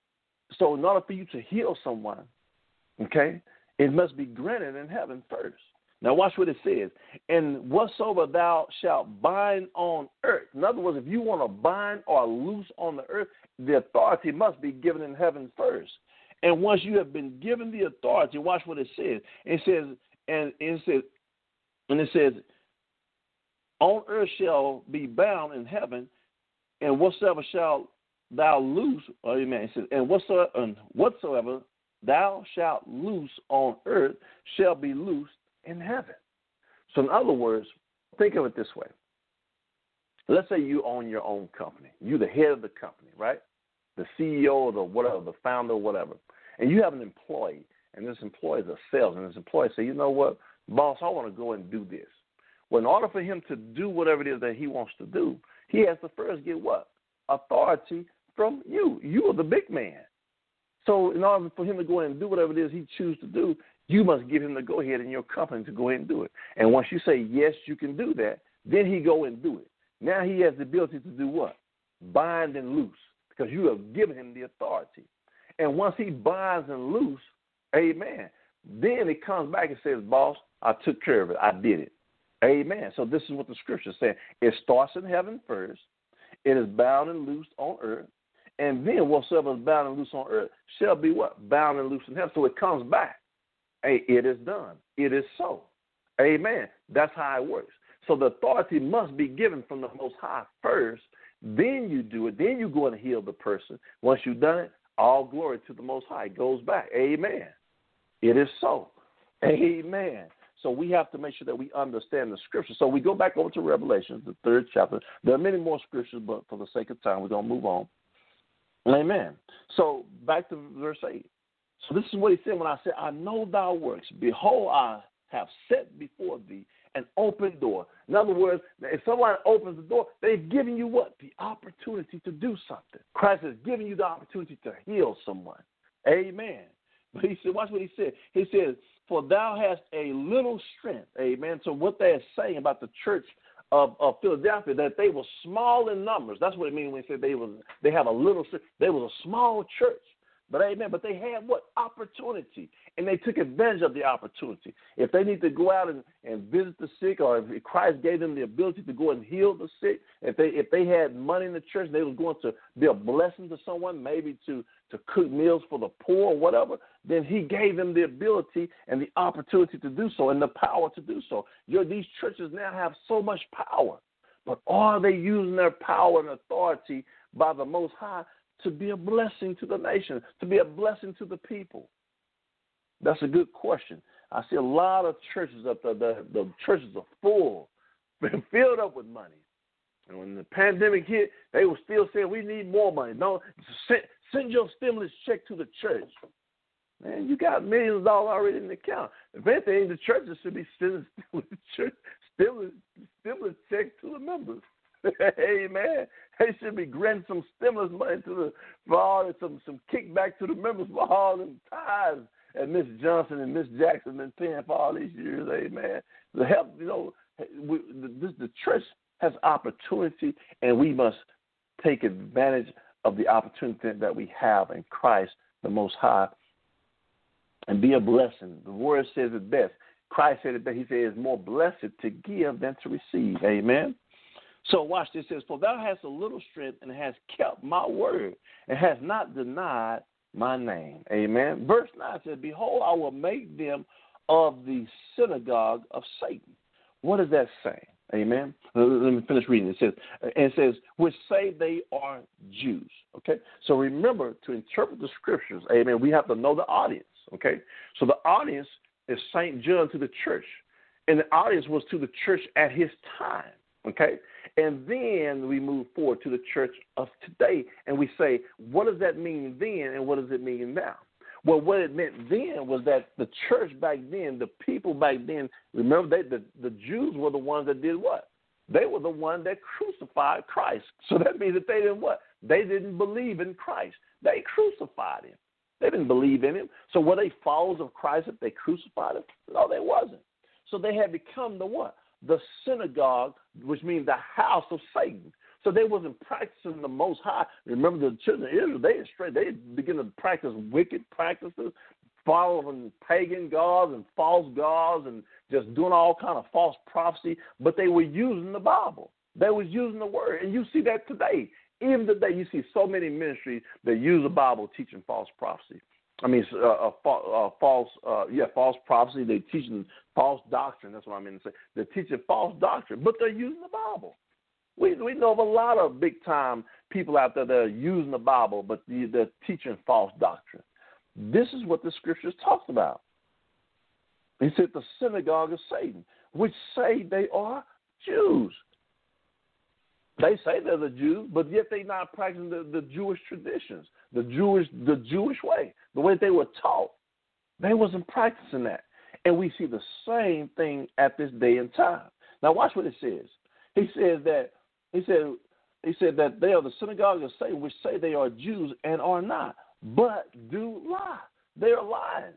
So in order for you to heal someone, okay, it must be granted in heaven first. Now watch what it says. And whatsoever thou shalt bind on earth. In other words, if you want to bind or loose on the earth, the authority must be given in heaven first. And once you have been given the authority, watch what it says. It says, on earth shall be bound in heaven, and whatsoever shalt thou loose, amen. It says, and whatsoever thou shalt loose on earth shall be loosed in heaven. So in other words, think of it this way. Let's say you own your own company. You're the head of the company, right? The CEO or the whatever, the founder or whatever. And you have an employee, and this employee is a salesman. And this employee say, you know what, boss, I want to go and do this. Well, in order for him to do whatever it is that he wants to do, he has to first get what? Authority from you. You are the big man. So in order for him to go ahead and do whatever it is he chooses to do, you must give him the go-ahead in your company to go ahead and do it. And once you say, yes, you can do that, then he go and do it. Now he has the ability to do what? Bind and loose, because you have given him the authority. And once he binds and loose, amen, then it comes back and says, boss, I took care of it. I did it. Amen. So this is what the scripture is saying. It starts in heaven first. It is bound and loosed on earth. And then whatsoever is bound and loose on earth shall be what? Bound and loose in heaven. So it comes back. Hey, it is done. It is so. Amen. That's how it works. So the authority must be given from the Most High first. Then you do it. Then you go and heal the person. Once you've done it, all glory to the Most High. It goes back. Amen. It is so. Amen. So we have to make sure that we understand the scripture. So we go back over to Revelation, the 3rd chapter. There are many more scriptures, but for the sake of time, we're going to move on. Amen. So back to verse 8. So this is what he said when I said, I know thy works. Behold, I have set before thee an open door. In other words, if someone opens the door, they've given you what? The opportunity to do something. Christ has given you the opportunity to heal someone. Amen. But he said, watch what he said. He says, for thou hast a little strength. Amen. So what they're saying about the church of Philadelphia, that they were small in numbers. That's what it means when they say they have a little strength. They was a small church. But amen, but they had what? Opportunity. And they took advantage of the opportunity. If they need to go out and visit the sick, or if Christ gave them the ability to go and heal the sick, if they had money in the church, they was going to be a blessing to someone, maybe to cook meals for the poor or whatever, then he gave them the ability and the opportunity to do so and the power to do so. These churches now have so much power, but are they using their power and authority by the Most High to be a blessing to the nation, to be a blessing to the people? That's a good question. I see a lot of churches up there. The churches are full, been filled up with money. And when the pandemic hit, they were still saying, we need more money. No, send your stimulus check to the church. Man, you got millions of dollars already in the account. If anything, the churches should be sending stimulus checks to the members. Amen. They should be granting some stimulus money for all some kickback to the members for all them tithes and Miss Johnson and Miss Jackson been paying for all these years. Amen. The help, the church has opportunity, and we must take advantage of the opportunity that we have in Christ, the Most High, and be a blessing. The word says it best. Christ said it best. He said it's more blessed to give than to receive. Amen. So watch this. It says, for thou hast a little strength and hast kept my word and hast not denied my name. Amen. Verse 9 says, behold, I will make them of the synagogue of Satan. What is that saying? Amen. Let me finish reading. It says, which say they are Jews. Okay. So remember, to interpret the scriptures, amen, we have to know the audience. Okay. So the audience is St. John to the church, and the audience was to the church at his time. Okay. And then we move forward to the church of today, and we say, what does that mean then, and what does it mean now? Well, what it meant then was that the church back then, the people back then, remember, the Jews were the ones that did what? They were the ones that crucified Christ. So that means that they didn't what? They didn't believe in Christ. They crucified him. They didn't believe in him. So were they followers of Christ if they crucified him? No, they wasn't. So they had become the what? The synagogue, which means the house of Satan. So they wasn't practicing the Most High. Remember, the children of Israel, they begin to practice wicked practices, following pagan gods and false gods and just doing all kind of false prophecy, but they were using the Bible. They was using the Word, and you see that today. Even today, you see so many ministries that use the Bible teaching false prophecy. I mean, false prophecy. They're teaching false doctrine. That's what I mean to say. They're teaching false doctrine, but they're using the Bible. We know of a lot of big-time people out there that are using the Bible, but they're teaching false doctrine. This is what the Scriptures talks about. He said the synagogue of Satan, which say they are Jews. They say they're the Jews, but yet they're not practicing the Jewish traditions, the Jewish way, the way they were taught. They wasn't practicing that. And we see the same thing at this day and time. Now watch what it says. He said that they are the synagogue of Satan, which say they are Jews and are not, but do lie. They are lying.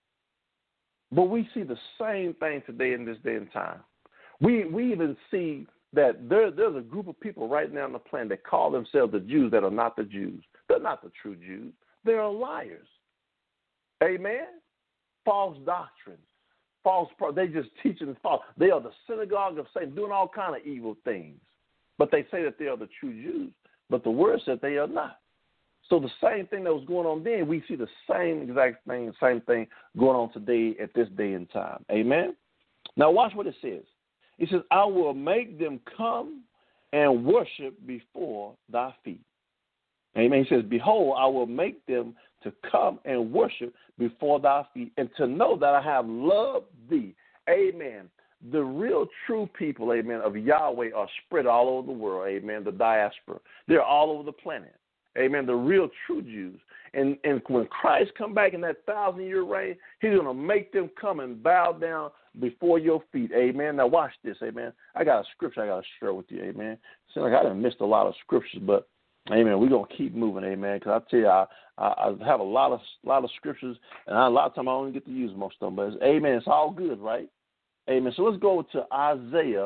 But we see the same thing today in this day and time. We even see that there's a group of people right now on the planet that call themselves the Jews that are not the Jews. They're not the true Jews. They are liars. Amen? False doctrine. They just teaching false. They are the synagogue of Satan, doing all kind of evil things. But they say that they are the true Jews. But the word said they are not. So the same thing that was going on then, we see the same thing going on today at this day and time. Amen? Now watch what it says. It says, I will make them come and worship before thy feet. Amen. He says, behold, I will make them to come and worship before thy feet and to know that I have loved thee. Amen. The real true people, amen, of Yahweh are spread all over the world. Amen. The diaspora. They're all over the planet. Amen. The real true Jews. And when Christ come back in that 1,000-year reign, he's going to make them come and bow down before your feet. Amen. Now watch this. Amen. I got a scripture I got to share with you. Amen. Seems like I done missed a lot of scriptures, but amen, we're going to keep moving. Amen. Because I tell you, I have a lot of scriptures, and a lot of time I only get to use most of them. But amen. It's all good, right? Amen. So let's go to Isaiah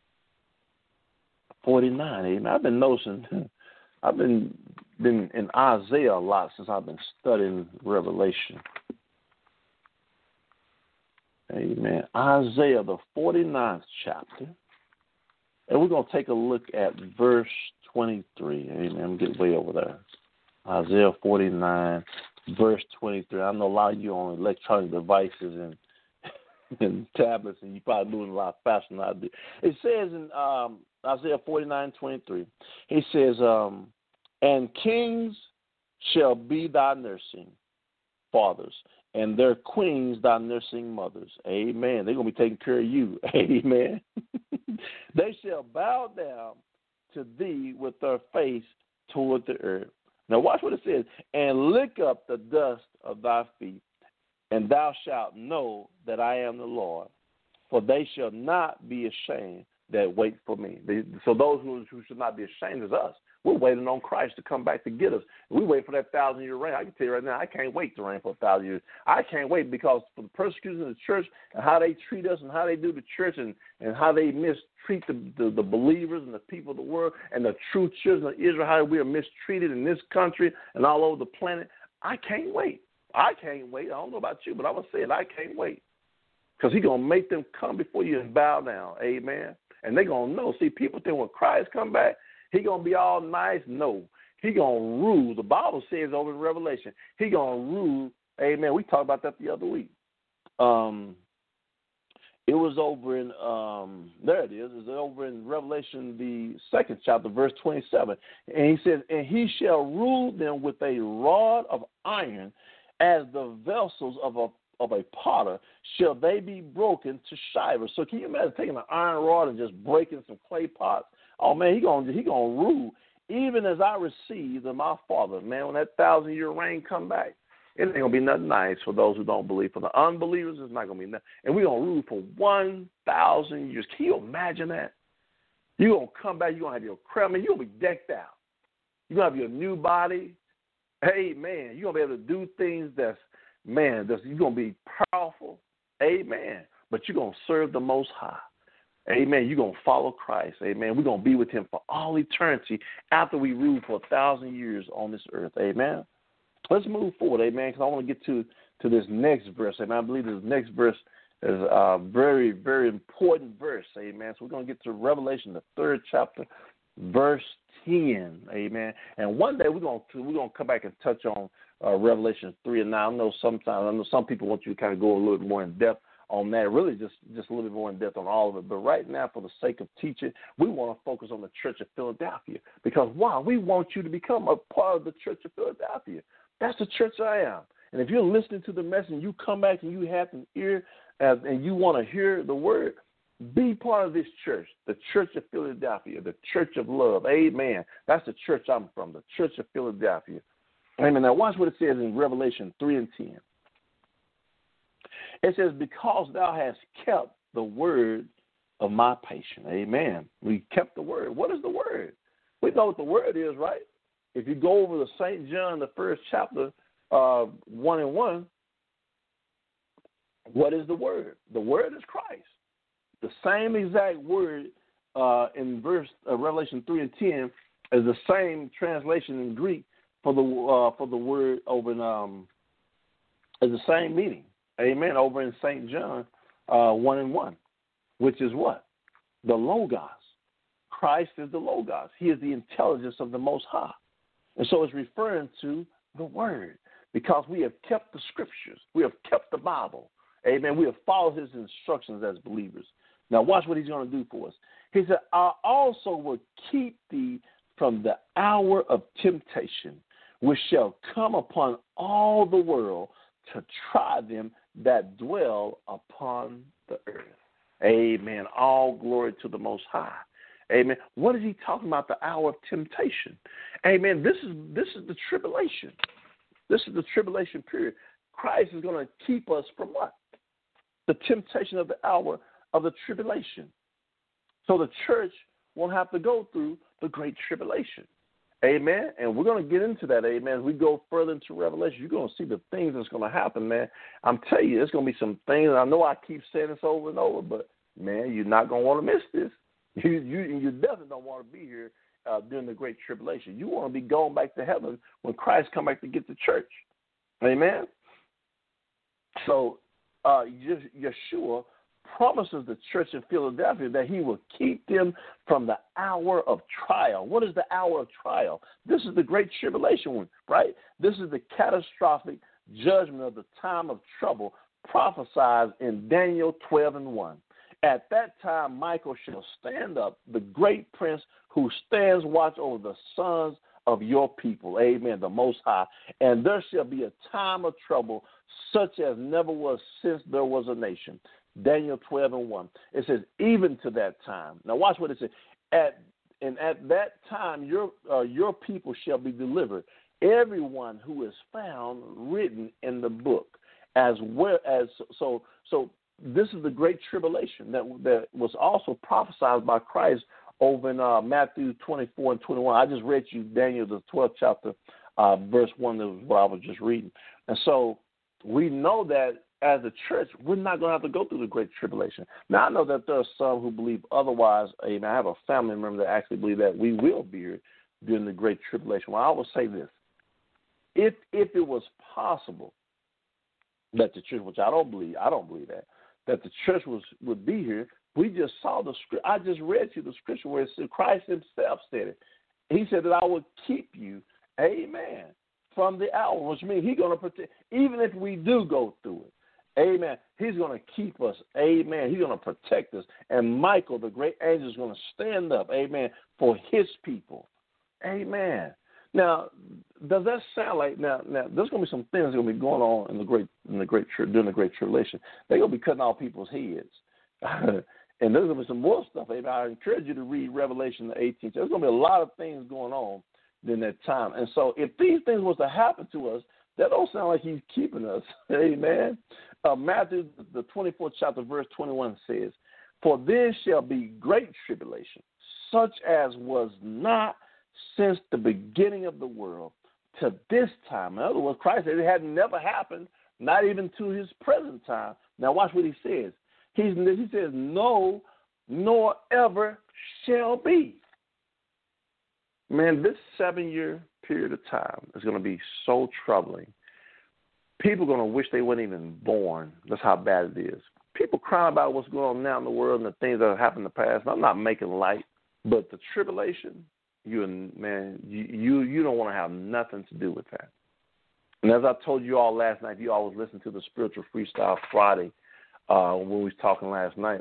49. Amen. I've been noticing, I've been in Isaiah a lot since I've been studying Revelation. Amen. Isaiah, the 49th chapter. And we're going to take a look at verse 23. Amen. I'm getting way over there. Isaiah 49, verse 23. I know a lot of you on electronic devices and tablets, and you're probably moving a lot faster than I do. It says in Isaiah 49:23, he says, and kings shall be thy nursing fathers, and their queens thy nursing mothers. Amen. They're going to be taking care of you. Amen. They shall bow down to thee with their face toward the earth. Now watch what it says. And lick up the dust of thy feet, and thou shalt know that I am the Lord. For they shall not be ashamed that wait for me. So those who should not be ashamed is us. We're waiting on Christ to come back to get us. We wait for that 1,000-year reign. I can tell you right now, I can't wait to reign for 1,000 years. I can't wait because for the persecution of the church and how they treat us and how they do the church and how they mistreat the believers and the people of the world and the true children of Israel, how we are mistreated in this country and all over the planet. I can't wait. I can't wait. I don't know about you, but I'm going to say it. I can't wait. Because he's going to make them come before you and bow down. Amen. And they're going to know. See, people think when Christ come back, he going to be all nice. No. He going to rule. The Bible says over in Revelation, he going to rule. Amen. We talked about that the other week. It was over in, there it is. It's over in Revelation, the 2nd chapter, verse 27. And he says, and he shall rule them with a rod of iron, as the vessels of a potter shall they be broken to shivers. So can you imagine taking an iron rod and just breaking some clay pots? Oh man, he gonna rule, even as I received of my Father. Man, when that 1,000-year reign come back, it ain't gonna be nothing nice for those who don't believe. For the unbelievers, it's not gonna be nothing. And we're gonna rule for 1,000 years. Can you imagine that? You're gonna come back. You're gonna have your crown. Man, you're gonna be decked out. You're gonna have your new body. Amen. You're gonna be able to do things you're gonna be powerful. Amen. But you're gonna serve the Most High. Amen. You're going to follow Christ. Amen. We're going to be with him for all eternity after we rule for 1,000 years on this earth. Amen. Let's move forward. Amen. Because I want to get to this next verse. Amen. I believe this next verse is a very, very important verse. Amen. So we're going to get to Revelation, the 3rd chapter, verse 10. Amen. And one day we're going to come back and touch on Revelation 3 and 9. I know some people want you to kind of go a little bit more in depth on that, really just a little bit more in depth on all of it. But right now, for the sake of teaching, we want to focus on the Church of Philadelphia. Because why? We want you to become a part of the Church of Philadelphia. That's the church I am. And if you're listening to the message and you come back and you have an ear and you want to hear the word, be part of this church, the Church of Philadelphia, the Church of Love. Amen. That's the church I'm from, the Church of Philadelphia. Amen. Now watch what it says in Revelation 3 and 10. It says, because thou hast kept the word of my patience. Amen. We kept the word. What is the word? We know what the word is, right? If you go over to St. John, the 1st chapter, 1 and 1, what is the word? The word is Christ. The same exact word in Revelation 3 and 10 is the same translation in Greek for the word over in is the same meaning. Amen. Over in St. John 1 and 1, which is what? The Logos. Christ is the Logos. He is the intelligence of the Most High. And so it's referring to the Word because we have kept the Scriptures. We have kept the Bible. Amen. We have followed his instructions as believers. Now watch what he's going to do for us. He said, I also will keep thee from the hour of temptation, which shall come upon all the world to try them that dwell upon the earth. Amen. All glory to the Most High. Amen. What is he talking about? The hour of temptation. Amen. This is the tribulation. This is the tribulation period. Christ is going to keep us from what? The temptation of the hour of the tribulation. So the church won't have to go through the great tribulation. Amen. And we're going to get into that, amen. As we go further into Revelation, you're going to see the things that's going to happen, man. I'm telling you, there's going to be some things. I know I keep saying this over and over, but, man, you're not going to want to miss this. You definitely don't want to be here during the great tribulation. You want to be going back to heaven when Christ come back to get the church. Amen. So Yeshua promises the church in Philadelphia that he will keep them from the hour of trial. What is the hour of trial? This is the great tribulation one, right? This is the catastrophic judgment of the time of trouble prophesied in Daniel 12 and 1. At that time, Michael shall stand up, the great prince who stands watch over the sons of your people, amen, the Most High. And there shall be a time of trouble such as never was since there was a nation. Daniel 12 and 1. It says, even to that time. Now watch what it says. At that time, your people shall be delivered, everyone who is found written in the book, as well as so. This is the great tribulation that was also prophesied by Christ over in Matthew 24 and 21. I just read you Daniel, the 12th chapter, verse 1, that was what I was just reading. And so we know that as a church, we're not going to have to go through the great tribulation. Now, I know that there are some who believe otherwise. Amen. I have a family member that actually believe that we will be here during the great tribulation. Well, I will say this. If it was possible that the church, which I don't believe that the church would be here, we just saw the scripture. I just read you the scripture where it said Christ himself said it. He said that I will keep you, amen, from the hour, which means he's going to protect, even if we do go through it. Amen. He's going to keep us. Amen. He's going to protect us. And Michael, the great angel, is going to stand up, amen, for his people. Amen. Now, does that sound like now there's going to be some things that are going to be going on during the great tribulation. They're going to be cutting off people's heads. And there's going to be some more stuff. Amen. I encourage you to read Revelation the 18th. There's going to be a lot of things going on during that time. And so if these things was to happen to us, that don't sound like he's keeping us. Amen. Matthew, the 24th chapter, verse 21 says, for then shall be great tribulation, such as was not since the beginning of the world to this time. In other words, Christ said it had never happened, not even to his present time. Now watch what he says. He says, no, nor ever shall be. Man, this 7-year period of time is going to be so troubling. People are going to wish they weren't even born. That's how bad it is. People crying about what's going on now in the world and the things that have happened in the past. And I'm not making light, but the tribulation, you don't want to have nothing to do with that. And as I told you all last night, you all was listening to the Spiritual Freestyle Friday when we was talking last night.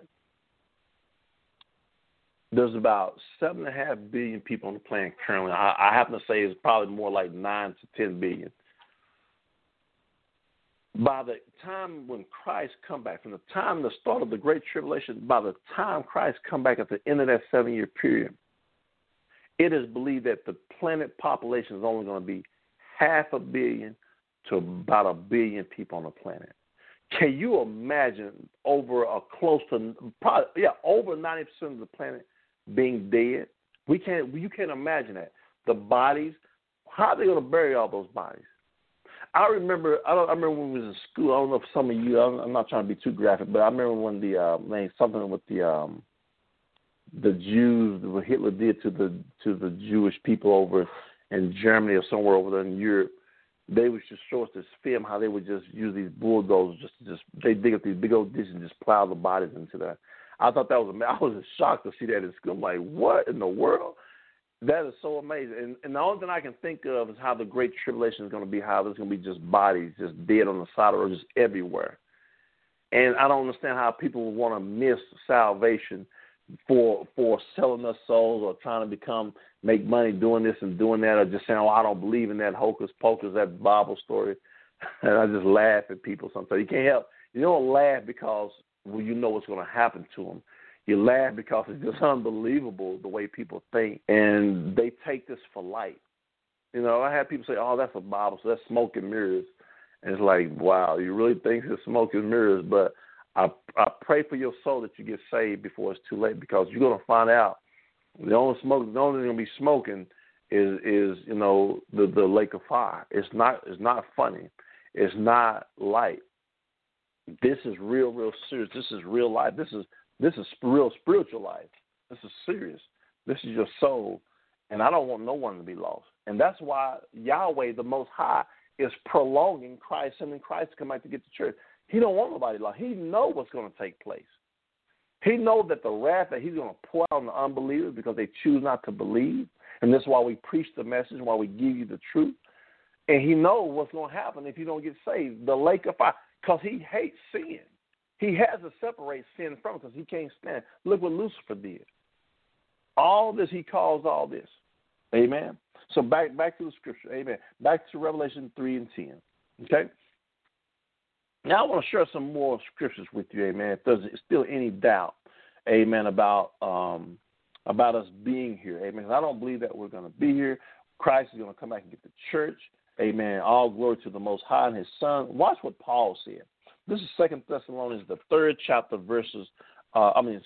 There's about 7.5 billion people on the planet currently. I happen to say it's probably more like 9 to 10 billion. By the time when Christ come back, from the time the start of the Great Tribulation, by the time Christ come back at the end of that 7-year period, it is believed that the planet population is only going to be 500 million to about 1 billion people on the planet. Can you imagine over 90% of the planet being dead? You can't imagine that. The bodies, how are they going to bury all those bodies? I remember when we was in school. I don't know if some of you. I'm not trying to be too graphic, but I remember when something with the Jews, what Hitler did to the Jewish people over in Germany or somewhere over there in Europe. They would just show us this film how they would just use these bulldozers they dig up these big old ditches and just plow the bodies into that. I thought that was amazing. I was shocked to see that in school. I'm like, what in the world? That is so amazing. And the only thing I can think of is how the Great Tribulation is going to be, how there's going to be just bodies just dead on the side of the road, just everywhere. And I don't understand how people would want to miss salvation for selling their souls or trying to make money doing this and doing that, or just saying, I don't believe in that hocus pocus, that Bible story. And I just laugh at people sometimes. You can't help. You don't laugh because you know what's going to happen to them. You laugh because it's just unbelievable the way people think, and they take this for light. I have people say, that's a Bible, so that's smoke and mirrors. And it's like, wow, you really think it's smoke and mirrors? But I pray for your soul that you get saved before it's too late, because you're going to find out the only thing going to be smoking is the lake of fire. It's not funny. It's not light. This is real serious. This is real life. This is real spiritual life. This is serious. This is your soul, and I don't want no one to be lost. And that's why Yahweh, the Most High, is prolonging Christ, sending Christ to come back to get the church. He don't want nobody lost. He knows what's going to take place. He knows that the wrath that he's going to pour out on the unbelievers because they choose not to believe, and that's why we preach the message, why we give you the truth. And he knows what's going to happen if you don't get saved. The lake of fire, because he hates sin. He has to separate sin from it because he can't stand it. Look what Lucifer did. All this, he caused all this. Amen. So back to the scripture. Amen. Back to Revelation 3 and 10. Okay? Now I want to share some more scriptures with you, amen, if there's still any doubt, amen, about us being here, amen. I don't believe that we're going to be here. Christ is going to come back and get the church, amen. All glory to the Most High and his Son. Watch what Paul said. This is 2 Thessalonians, the 3rd chapter, verses, 2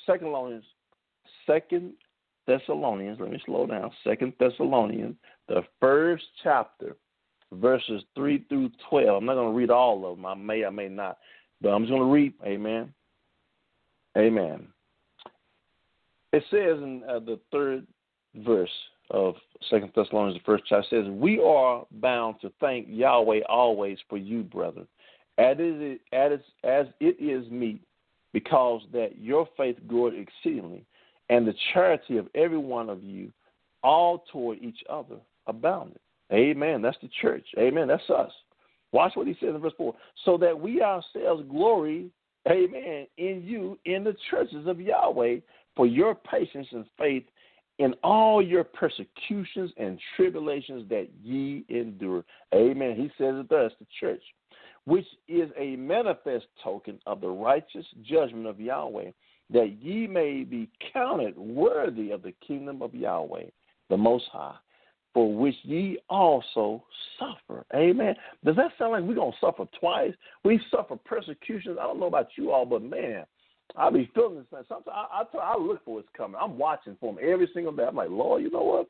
Thessalonians, let me slow down, 2 Thessalonians, the 1st chapter, verses 3 through 12. I'm not going to read all of them. I may not. But I'm just going to read. Amen. Amen. It says in the 3rd verse of 2 Thessalonians, the 1st chapter, says, we are bound to thank Yahweh always for you, brethren, as it is meet, because that your faith groweth exceedingly, and the charity of every one of you all toward each other abounded. Amen. That's the church. Amen. That's us. Watch what he says in verse 4. So that we ourselves glory, amen, in you, in the churches of Yahweh, for your patience and faith in all your persecutions and tribulations that ye endure. Amen. He says it thus, the church, which is a manifest token of the righteous judgment of Yahweh, that ye may be counted worthy of the kingdom of Yahweh, the Most High, for which ye also suffer. Amen. Does that sound like we're going to suffer twice? We suffer persecutions. I don't know about you all, but man, I be feeling this thing. Sometimes I look for what's coming. I'm watching for them every single day. I'm like, Lord, you know what?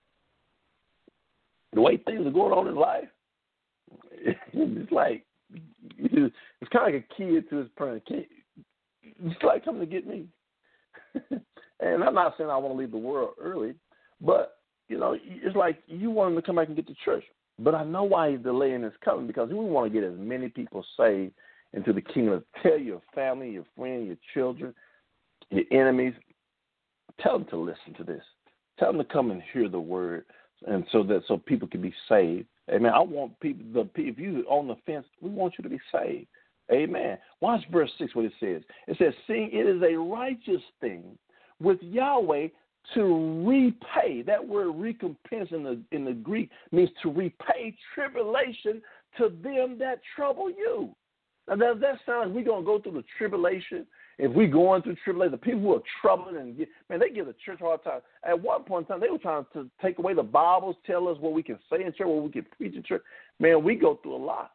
The way things are going on in life, it's like, it's kind of like a kid to his parent. It's like coming to get me. And I'm not saying I want to leave the world early, but, it's like you want him to come back and get to church. But I know why he's delaying his coming, because we want to get as many people saved into the kingdom. Tell your family, your friends, your children, your enemies, tell them to listen to this. Tell them to come and hear the word, and so people can be saved. Amen. I want people, if you're on the fence, we want you to be saved. Amen. Watch verse 6, what it says. It says, seeing it is a righteous thing with Yahweh to repay. That word recompense in the Greek means to repay tribulation to them that trouble you. Now, does that sound like we're going to go through the tribulation? If we're going through tribulation, the people who are troubled, they give the church a hard time. At one point in time, they were trying to take away the Bibles, tell us what we can say in church, what we can preach in church. Man, we go through a lot.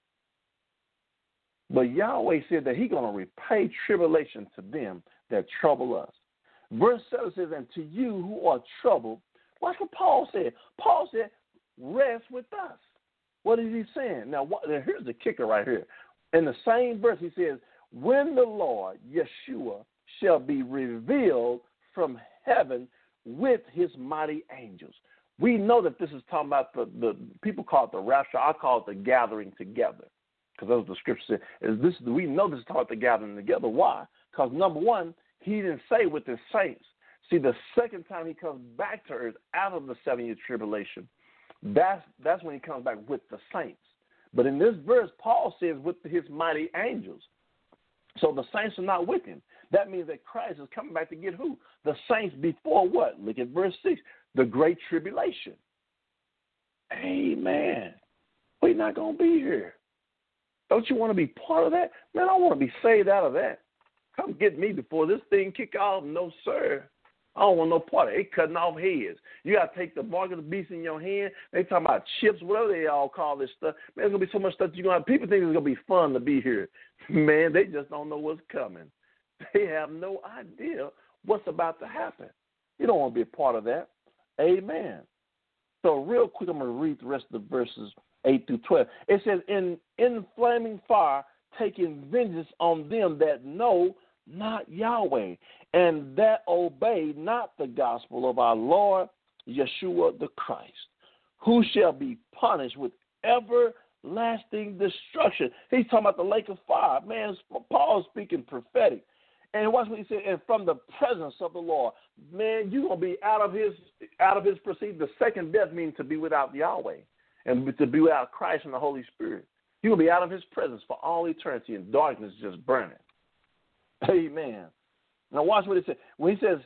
But Yahweh said that he's going to repay tribulation to them that trouble us. Verse 7 says, and to you who are troubled, watch what Paul said. Paul said, rest with us. What is he saying? Now, here's the kicker right here. In the same verse, he says, when the Lord, Yeshua, shall be revealed from heaven with his mighty angels. We know that this is talking about the people call it the rapture. I call it the gathering together, because that's what the scripture says. We know this is talking about the gathering together. Why? Because, number one, he didn't say with the saints. See, the second time he comes back to earth out of the 7-year tribulation, that's when he comes back with the saints. But in this verse, Paul says with his mighty angels. So the saints are not with him. That means that Christ is coming back to get who? The saints before what? Look at verse 6, the great tribulation. Amen. We're not going to be here. Don't you want to be part of that? Man, I want to be saved out of that. Come get me before this thing kick off. No, sir. I don't want no part of it. They cutting off heads. You got to take the mark of the beast in your hand. They talking about chips, whatever they all call this stuff. Man, there's going to be so much stuff you're going to have. People think it's going to be fun to be here. Man, they just don't know what's coming. They have no idea what's about to happen. You don't want to be a part of that. Amen. So real quick, I'm going to read the rest of the verses 8 through 12. It says, in flaming fire, taking vengeance on them that know not Yahweh, and that obey not the gospel of our Lord Yeshua the Christ, who shall be punished with everlasting destruction. He's talking about the lake of fire. Man, Paul is speaking prophetic. And watch what he said, and from the presence of the Lord. Man, you're going to be out of his proceed. The second death means to be without Yahweh and to be without Christ and the Holy Spirit. You're going to be out of his presence for all eternity, and darkness just burning. Amen. Now watch what it says. When he says,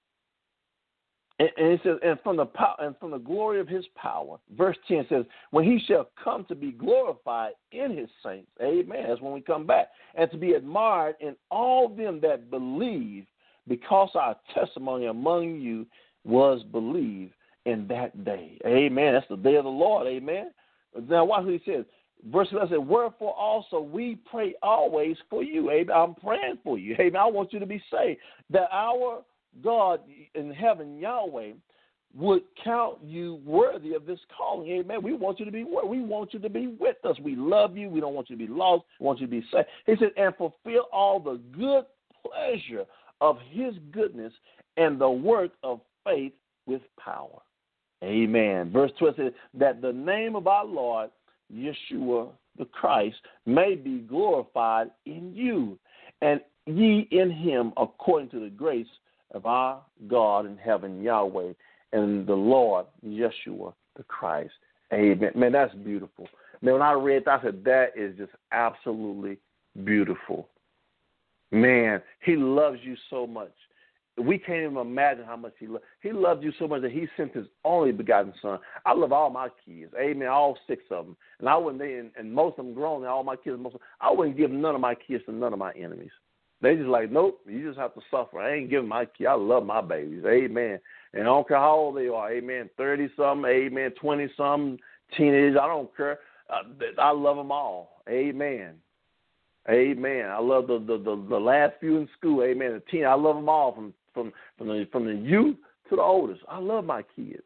and it says, and from the glory of his power, verse 10 says, when he shall come to be glorified in his saints, amen, that's when we come back, and to be admired in all them that believe, because our testimony among you was believed in that day. Amen. That's the day of the Lord. Amen. Now watch what he says. Verse 11 says, wherefore also we pray always for you. Amen. I'm praying for you. Amen. I want you to be saved. That our God in heaven, Yahweh, would count you worthy of this calling. Amen. We want you to be with us. We love you. We don't want you to be lost. We want you to be saved. He said, and fulfill all the good pleasure of his goodness and the work of faith with power. Amen. Verse 12 says, that the name of our Lord Yeshua the Christ may be glorified in you, and ye in him, according to the grace of our God in heaven, Yahweh, and the Lord Yeshua the Christ. Amen. Man, that's beautiful. Man, when I read that, I said, that is just absolutely beautiful. Man, he loves you so much. We can't even imagine how much he loves. He loved you so much that he sent his only begotten son. I love all my kids. Amen. All 6 of them. And I wouldn't, and most of them grown, and all my kids, I wouldn't give none of my kids to none of my enemies. They just like, nope, you just have to suffer. I ain't giving my kids. I love my babies. Amen. And I don't care how old they are. Amen. 30-something, amen, 20-something, teenagers. I don't care. I love them all. Amen. Amen. I love the last few in school. Amen. The teen. I love them all from the youth to the oldest. I love my kids.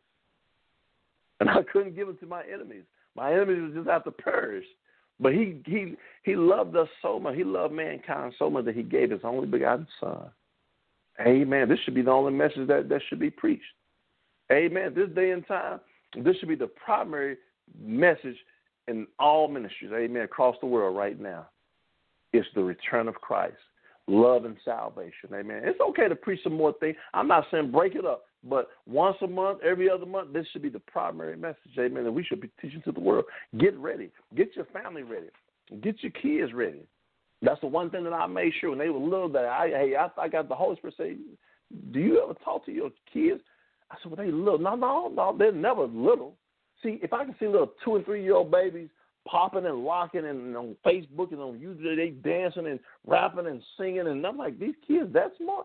And I couldn't give them to my enemies. My enemies would just have to perish. But he loved us so much. He loved mankind so much that he gave his only begotten son. Amen. This should be the only message that should be preached. Amen. This day and time, this should be the primary message in all ministries, amen, across the world right now. It's the return of Christ, love and salvation, amen. It's okay to preach some more things. I'm not saying break it up, but once a month, every other month, this should be the primary message, amen, that we should be teaching to the world. Get ready. Get your family ready. Get your kids ready. That's the one thing that I made sure when they were little that I got the Holy Spirit say, do you ever talk to your kids? I said, well, they little. No, they're never little. See, if I can see little 2- and 3-year-old babies popping and locking and on Facebook and on YouTube, they dancing and rapping and singing, and I'm like, these kids that smart?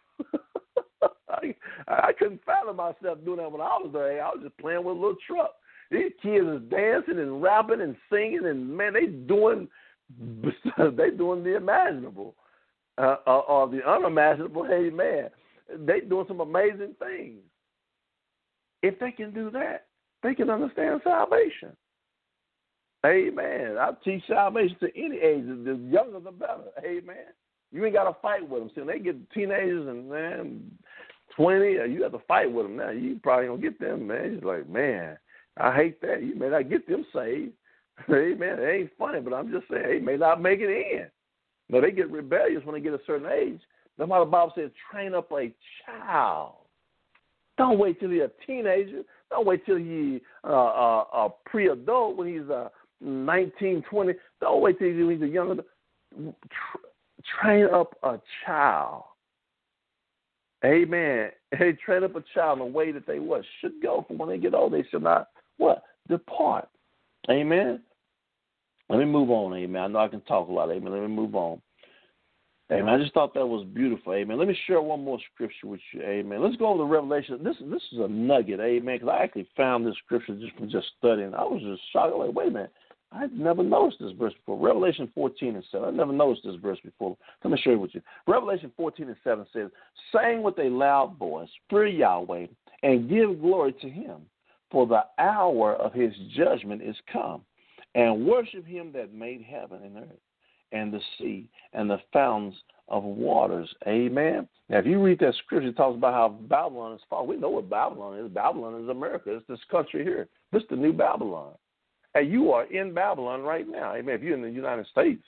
I couldn't fathom myself doing that when I was there. I was just playing with a little truck. These kids is dancing and rapping and singing, and man, they doing the imaginable or the unimaginable. Hey, man, they doing some amazing things. If they can do that, they can understand salvation. Amen. I teach salvation to any age. The younger, the better. Amen. You ain't got to fight with them. See, when they get teenagers and, man, 20, you have to fight with them now. You probably don't get them, man. It's like, man, I hate that. You may not get them saved. Amen. It ain't funny, but I'm just saying, they may not make it in. No, they get rebellious when they get a certain age. That's why the Bible says, train up a child. Don't wait till he's a teenager. Don't wait till he's a pre-adult when he's 19, 20. Don't wait till he's a young adult. Train up a child. Amen. Hey, train up a child in a way that they should go. For when they get old, they should not depart. Amen. Let me move on. Amen. I know I can talk a lot. Amen. Let me move on. Amen. I just thought that was beautiful. Amen. Let me share one more scripture with you. Amen. Let's go over to Revelation. This is a nugget. Amen. Because I actually found this scripture just from studying. I was just shocked. Like, wait a minute. I've never noticed this verse before. Revelation 14:7. I've never noticed this verse before. Let me share it with you. Revelation 14:7 says, "Sing with a loud voice, fear Yahweh, and give glory to him, for the hour of his judgment is come, and worship him that made heaven and earth, and the sea, and the fountains of waters." Amen. Now, if you read that scripture, it talks about how Babylon is fallen. We know what Babylon is. Babylon is America. It's this country here. This is the new Babylon. And you are in Babylon right now. Amen. If you're in the United States,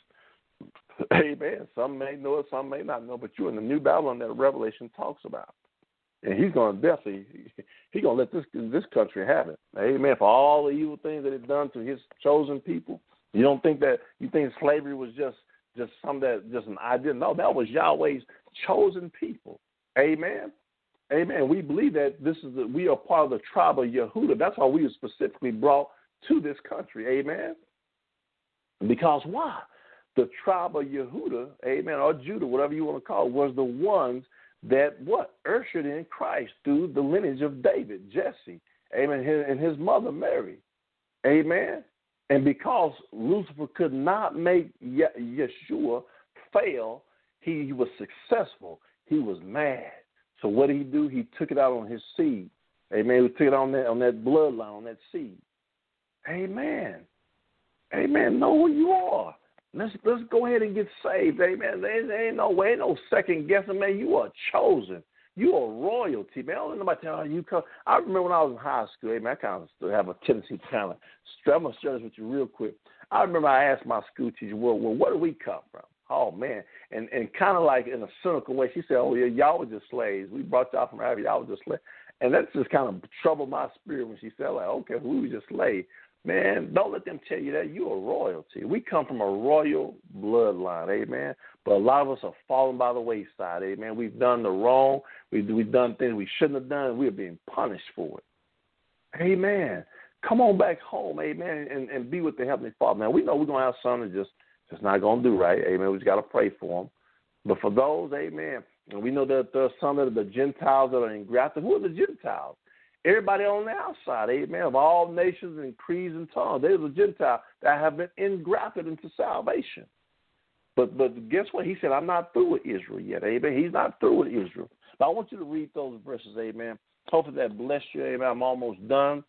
amen. Some may know it, some may not know, but you're in the new Babylon that Revelation talks about. And he's going to he's going to let this country have it. Amen. For all the evil things that it's done to his chosen people. You think slavery was just an idea? No, that was Yahweh's chosen people. Amen. Amen. We believe that we are part of the tribe of Yehuda. That's why we were specifically brought to this country. Amen. Because why? The tribe of Yehuda, amen, or Judah, whatever you want to call it, was the ones that ushered in Christ through the lineage of David, Jesse, amen, and his mother Mary. Amen. And because Lucifer could not make Yeshua fail, he was successful. He was mad. So what did he do? He took it out on his seed. Amen. He took it on that bloodline, on that seed. Amen. Amen. Know who you are. Let's go ahead and get saved. Amen. There ain't no way, ain't no second guessing, man. You are chosen. You are royalty, man. I don't let nobody tell you come. I remember when I was in high school, amen, I kind of still have a tendency to I'm going to share this with you real quick. I remember I asked my school teacher, well, where do we come from? Oh, man. And kind of like in a cynical way, she said, oh, yeah, y'all were just slaves. We brought y'all from Africa. Y'all were just slaves. And that just kind of troubled my spirit when she said, like, okay, we were just slaves. Man, don't let them tell you that. You are royalty. We come from a royal bloodline, amen. But a lot of us are falling by the wayside, amen. We've done the wrong. We've done things we shouldn't have done, and we're being punished for it. Amen. Come on back home, amen, and be with the Heavenly Father. Now, we know we're going to have some that just not going to do right, amen. We just got to pray for them. But for those, amen, and we know that there are some that are the Gentiles that are engrafted. Who are the Gentiles? Everybody on the outside, amen, of all nations and creeds and tongues. They're the Gentiles that have been engrafted into salvation. But guess what? He said, I'm not through with Israel yet, amen. He's not through with Israel. But I want you to read those verses, amen. Hopefully that bless you, amen. I'm almost done.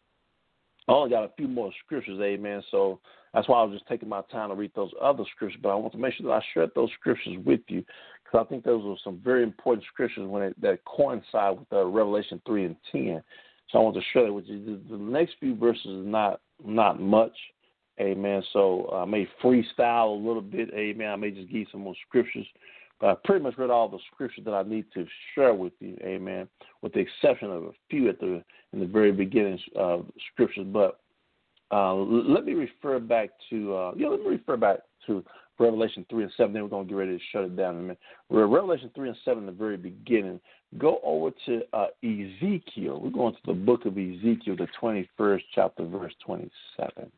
I only got a few more scriptures, amen. So that's why I was just taking my time to read those other scriptures. But I want to make sure that I shared those scriptures with you because I think those are some very important scriptures that coincide with Revelation 3 and 10. So I want to share that with you. The next few verses is not much, amen. So I may freestyle a little bit, amen. I may just give you some more scriptures. But I pretty much read all the scriptures that I need to share with you, amen, with the exception of a few in the very beginning of scriptures. But let me refer back to Revelation 3 and 7. Then we're going to get ready to shut it down in a minute. Revelation 3 and 7 in the very beginning. Go over to Ezekiel. We're going to the book of Ezekiel, the 21st chapter, verse 27.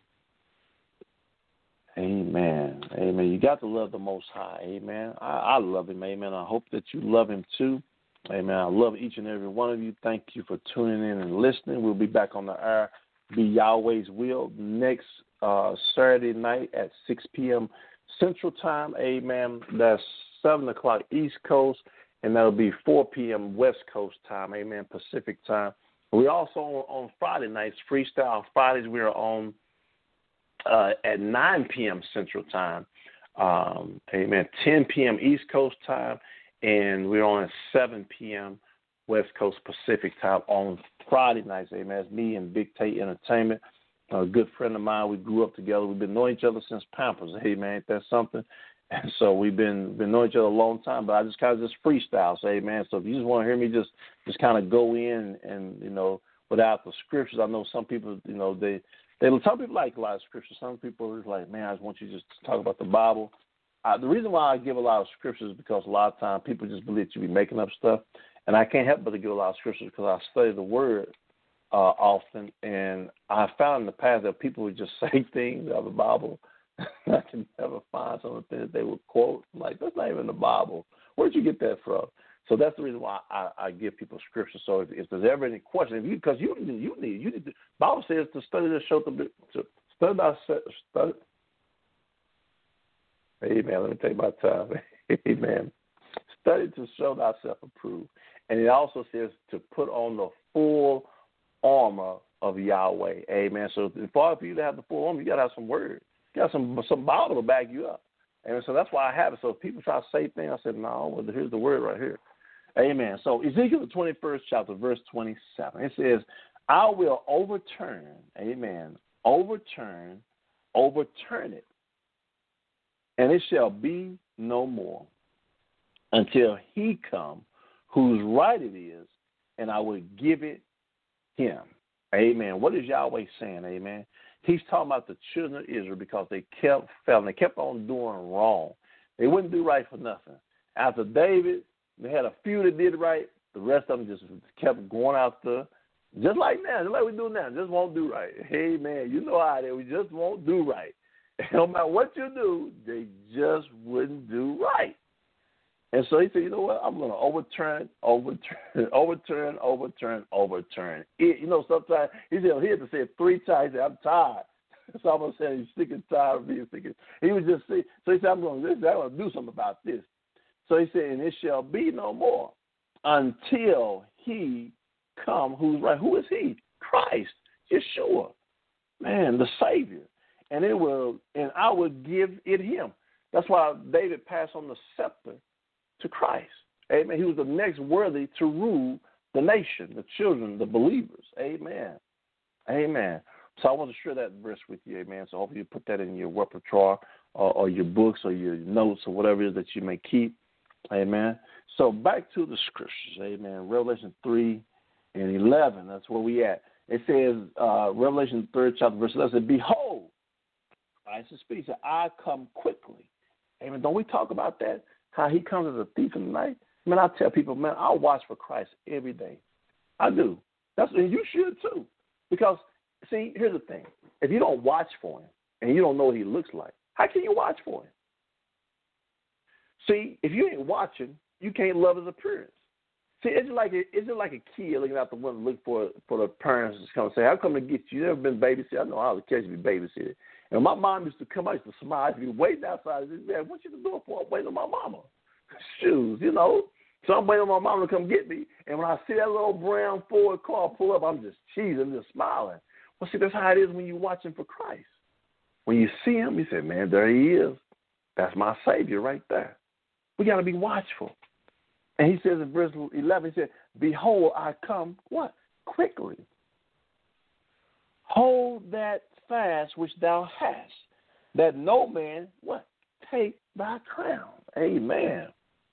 Amen. Amen. You got to love the Most High. Amen. I love him. Amen. I hope that you love him too. Amen. I love each and every one of you. Thank you for tuning in and listening. We'll be back on the air, be Yahweh's will, next Saturday night at 6 p.m. Central Time. Amen. That's 7 o'clock East Coast, and that'll be 4 p.m. West Coast time. Amen. Pacific time. We're also on Friday nights, Freestyle Fridays. We are on at 9 p.m. Central Time, amen, 10 p.m. East Coast Time, and we're on at 7 p.m. West Coast Pacific Time on Friday nights, amen. It's me and Big Tate Entertainment, a good friend of mine. We grew up together. We've been knowing each other since Pampers. Hey, man, ain't that something? And so we've been knowing each other a long time, but I just kind of just freestyle, so, hey, man, so if you just want to hear me just kind of go in and, without the scriptures, I know some people, some people like a lot of scripture. Some people are like, man, I just want you to just talk about the Bible. The reason why I give a lot of scriptures is because a lot of times people just believe that you be making up stuff. And I can't help but to give a lot of scriptures because I study the Word often. And I found in the past that people would just say things out of the Bible. I can never find something that they would quote. I'm like, that's not even in the Bible. Where'd you get that from? So that's the reason why I give people scripture. So if there's ever any question, because you need to, Bible says to study to show to study thyself. Amen. Let me take my time. Amen. Study to show thyself approved. And it also says to put on the full armor of Yahweh. Amen. So in order for you to have the full armor, you got to have some word. You got some Bible to back you up. And so that's why I have it. So if people try to say things, I said, no, well, here's the word right here. Amen. So Ezekiel, the 21st chapter, verse 27, it says, I will overturn, amen, overturn it, and it shall be no more until he come whose right it is, and I will give it him. Amen. What is Yahweh saying? Amen. He's talking about the children of Israel because they kept failing. They kept on doing wrong. They wouldn't do right for nothing. After David, they had a few that did right. The rest of them just kept going out there. Just like now, just like we do now. Just won't do right. Hey, man, you know how it is. We just won't do right. No matter what you do, they just wouldn't do right. And so he said, you know what? I'm going to overturn it. Sometimes he had to say it 3 times. He said, I'm tired. So I'm going to say he's sick and tired of being sick. He was just sick. So he said, I'm going to do something about this. So he said, and it shall be no more until he come who's right. Who is he? Christ, Yeshua, man, the Savior. And I will give it him. That's why David passed on the scepter to Christ. Amen. He was the next worthy to rule the nation, the children, the believers. Amen. Amen. So I want to share that verse with you, amen. So hopefully you put that in your repertoire or your books or your notes or whatever it is that you may keep. Amen. So back to the scriptures. Amen. Revelation 3 and 11. That's where we at. It says, Revelation 3rd chapter, verse 11, says, behold, Christ is speaking. He said, I come quickly. Amen. Don't we talk about that? How he comes as a thief in the night? Man, I tell people, man, I watch for Christ every day. I do. And you should too. Because, see, here's the thing. If you don't watch for him and you don't know what he looks like, how can you watch for him? See, if you ain't watching, you can't love his appearance. See, it's like a kid looking out the window looking for the parents to come and say, how come to get you? You never been babysitted? I know how to catch you be babysitted. And my mom used to come out, used to smile, used to be waiting outside. She said, man, what you doing for? I'm waiting on my mama. Shoes, So I'm waiting on my mama to come get me. And when I see that little brown Ford car pull up, I'm just cheesing, just smiling. Well, see, that's how it is when you're watching for Christ. When you see him, you say, man, there he is. That's my Savior right there. We got to be watchful. And he says in verse 11, he said, behold, I come, what? Quickly. Hold that fast which thou hast, that no man, what? Take thy crown. Amen.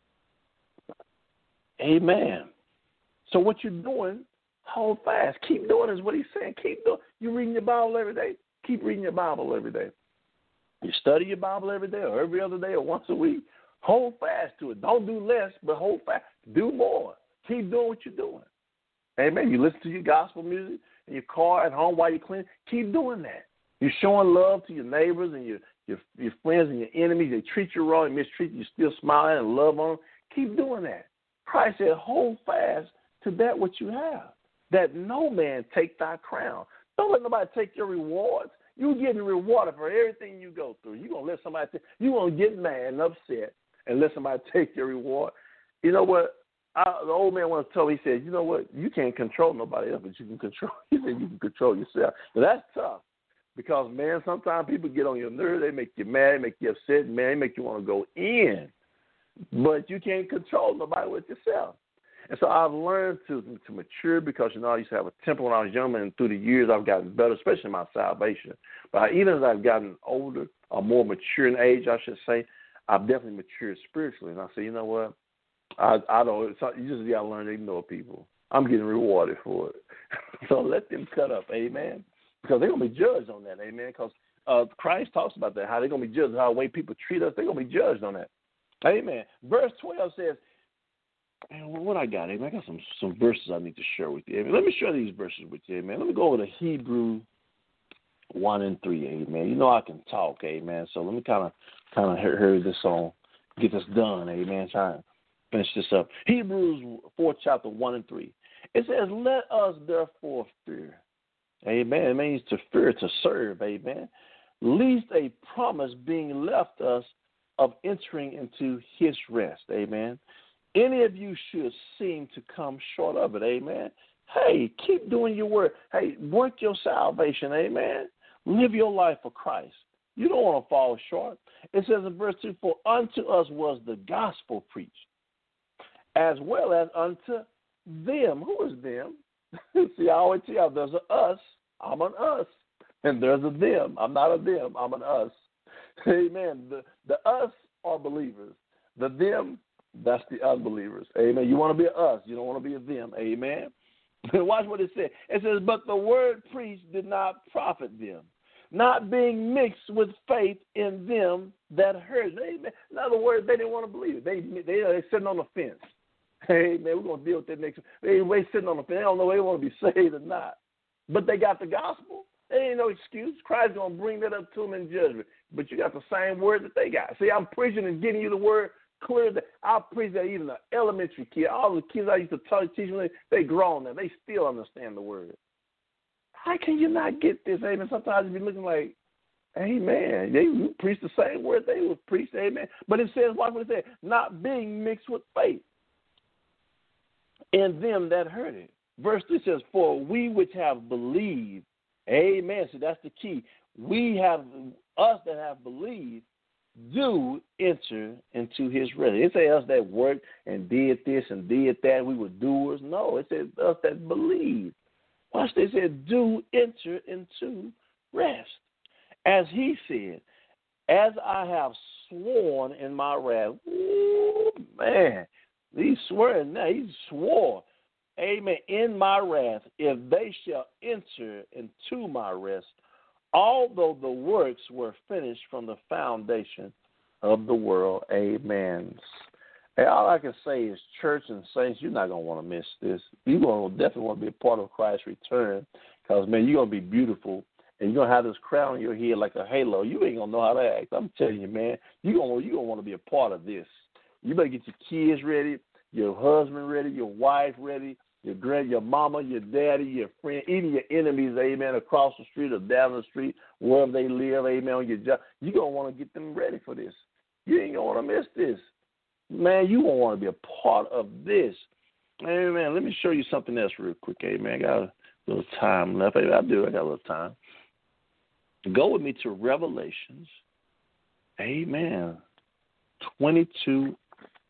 Amen. So what you're doing, hold fast. Keep doing is what he's saying. Keep doing. You reading your Bible every day? Keep reading your Bible every day. You study your Bible every day or every other day or once a week. Hold fast to it. Don't do less, but hold fast. Do more. Keep doing what you're doing. Amen. You listen to your gospel music in your car at home while you clean. Keep doing that. You're showing love to your neighbors and your friends and your enemies. They treat you wrong and mistreat you. You still smile and love on them. Keep doing that. Christ said, hold fast to that which you have, that no man take thy crown. Don't let nobody take your rewards. You're getting rewarded for everything you go through. You're going to let somebody you're going to get mad and upset and let somebody take your reward. You know what? The old man once told me, he said, you know what? You can't control nobody else, but you can control. He said you can control yourself. But that's tough because, man, sometimes people get on your nerves. They make you mad, they make you upset, man. They make you want to go in. But you can't control nobody with yourself. And so I've learned to mature because, I used to have a temper when I was younger, and through the years I've gotten better, especially in my salvation. But even as I've gotten older, or more mature in age, I should say, I've definitely matured spiritually. And I say, you know what? I don't. You just got to learn to ignore people. I'm getting rewarded for it. So let them cut up, amen? Because they're going to be judged on that, amen? Because Christ talks about that, how they're going to be judged, how the way people treat us, they're going to be judged on that. Amen. Verse 12 says, man, what I got, amen? I got some verses I need to share with you. Amen. Let me share these verses with you, amen. Let me go over to Hebrews 1 and 3, amen. I can talk, amen. So let me kind of hear this on, get this done, amen. Try to finish this up. Hebrews 4, chapter 1 and 3. It says, let us therefore fear. Amen. It means to fear, to serve, amen. Least a promise being left us of entering into his rest, amen. Any of you should seem to come short of it, amen. Hey, keep doing your work. Hey, work your salvation, amen. Live your life for Christ. You don't want to fall short. It says in verse 2, for unto us was the gospel preached, as well as unto them. Who is them? See, I always tell you, there's an us, I'm an us. And there's a them, I'm not a them, I'm an us. Amen. The us are believers. The them, that's the unbelievers. Amen. You want to be an us. You don't want to be a them. Amen. Watch what it says. It says, but the word preached did not profit them, not being mixed with faith in them that heard. Amen. In other words, they didn't want to believe it. They're sitting on the fence. Hey, man, we're going to deal with that next. They're sitting on the fence. They don't know if they want to be saved or not. But they got the gospel. There ain't no excuse. Christ's going to bring that up to them in judgment. But you got the same word that they got. See, I'm preaching and getting you the word clear. That I preach that even the elementary kid, all the kids I used to teach them, they grown now. They still understand the word. How can you not get this? Amen. Sometimes you be looking like, amen, they preach the same word they would preach. Amen. But it says, watch what it says, not being mixed with faith in them that heard it. Verse 3 says, for we which have believed, amen. So that's the key. Us that have believed, do enter into his rest. It says us that worked and did this and did that. We were doers. No, it says us that believe. Watch this. It said, do enter into rest. As he said, as I have sworn in my wrath. Ooh, man. He's swearing now. He swore. Amen. In my wrath, if they shall enter into my rest, although the works were finished from the foundation of the world. Amen. Hey, all I can say is, church and saints, you're not going to want to miss this. You're going to definitely want to be a part of Christ's return because, man, you're going to be beautiful and you're going to have this crown on your head like a halo. You ain't going to know how to act. I'm telling you, man, you're going to want to be a part of this. You better get your kids ready, your husband ready, your wife ready, your mama, your daddy, your friend, even your enemies, amen, across the street or down the street, wherever they live, amen, on your job. You're going to want to get them ready for this. You ain't going to want to miss this. Man, you going to want to be a part of this. Amen. Let me show you something else real quick, amen. I got a little time left. I got a little time. Go with me to Revelations, amen, 22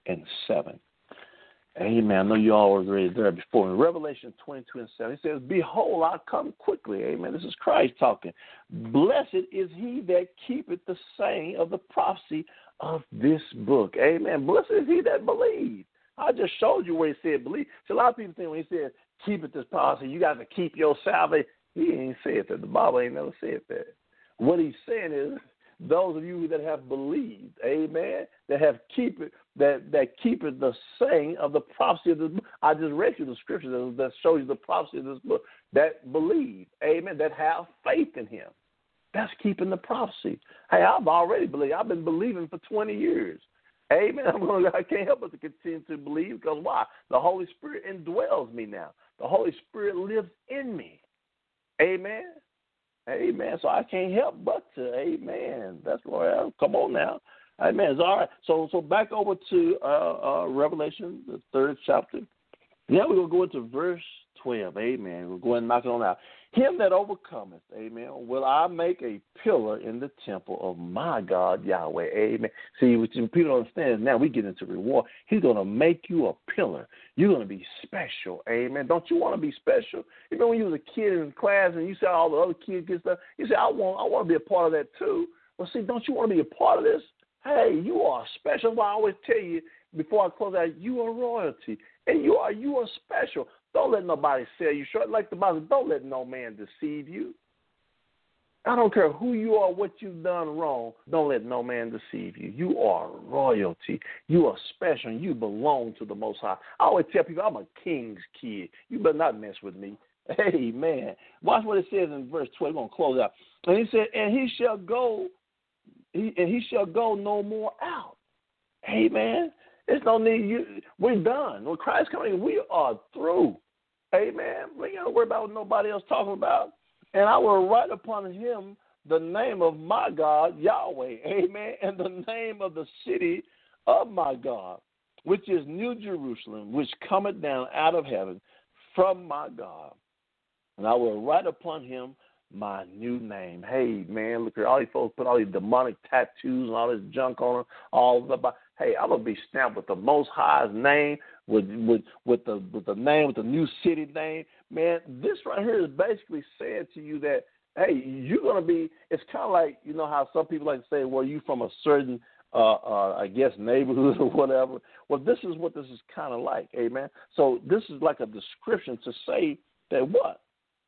and 7. Amen. I know you all were read there before. In Revelation 22 and 7, it says, behold, I come quickly. Amen. This is Christ talking. Blessed is he that keepeth the saying of the prophecy of this book. Amen. Blessed is he that believes. I just showed you where he said believe. So a lot of people think when he said keep it this policy, you got to keep your salvation. He ain't said that. The Bible ain't never said that. What he's saying is those of you that have believed, amen, that have keep it, that keep it the saying of the prophecy of this book. I just read you the scripture that shows you the prophecy of this book. That believe, amen, that have faith in him. That's keeping the prophecy. Hey, I've already believed. I've been believing for 20 years. Amen. I can't help but to continue to believe because why? The Holy Spirit indwells me now. The Holy Spirit lives in me. Amen. Amen. So I can't help but to, amen. That's where come on now. Amen. It's all right. So back over to Revelation, the 3rd chapter. Now we're going to go into verse 12. Amen. We're going to knock it on out. Him that overcometh, amen, will I make a pillar in the temple of my God, Yahweh. Amen. See, what people don't understand, now we get into reward. He's going to make you a pillar. You're going to be special. Amen. Don't you want to be special? You know when you was a kid in class and you saw all the other kids get stuff, you say, I want to be a part of that too. Well, see, don't you want to be a part of this? Hey, you are special. I always tell you before I close out, you are royalty. And you are special. Don't let nobody sell you short. Like the Bible, don't let no man deceive you. I don't care who you are, what you've done wrong. Don't let no man deceive you. You are royalty. You are special, and you belong to the Most High. I always tell people, I'm a king's kid. You better not mess with me. Amen. Watch what it says in verse 12. We're going to close out. And he said, and he shall go no more out. Amen. There's no need. We're done. When Christ coming, we are through. Amen. We ain't got to worry about what nobody else talking about. And I will write upon him the name of my God, Yahweh. Amen. And the name of the city of my God, which is New Jerusalem, which cometh down out of heaven from my God. And I will write upon him my new name. Hey, man, look here. All these folks put all these demonic tattoos and all this junk on them. All about. Hey, I'm gonna be stamped with the Most High's name, with the name, with the new city name. Man, this right here is basically saying to you that hey, you're gonna be. It's kind of like you know how some people like to say, well, you from a certain I guess neighborhood or whatever. Well, this is what this is kind of like, amen. So this is like a description to say that what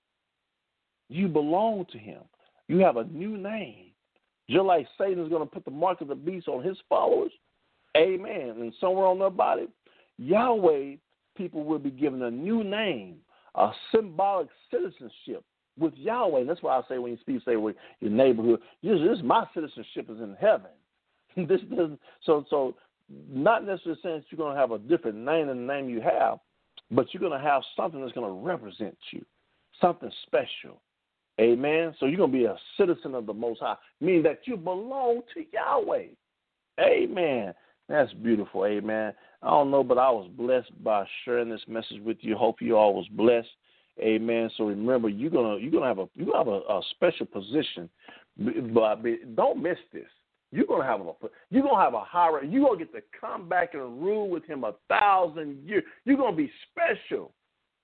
you belong to him. You have a new name. Just like Satan is going to put the mark of the beast on his followers. Amen. And somewhere on their body, Yahweh people will be given a new name, a symbolic citizenship with Yahweh. That's why I say when you speak, say with your neighborhood, this my citizenship is in heaven. This doesn't so not necessarily saying that you're going to have a different name than the name you have, but you're going to have something that's going to represent you, something special. Amen. So you're going to be a citizen of the Most High, meaning that you belong to Yahweh. Amen. That's beautiful. Amen. I don't know, but I was blessed by sharing this message with you. Hope you all was blessed. Amen. So remember, you're gonna have a special position, but don't miss this. You're gonna have a higher. You're gonna get to come back and rule with him 1,000 years. You're gonna be special.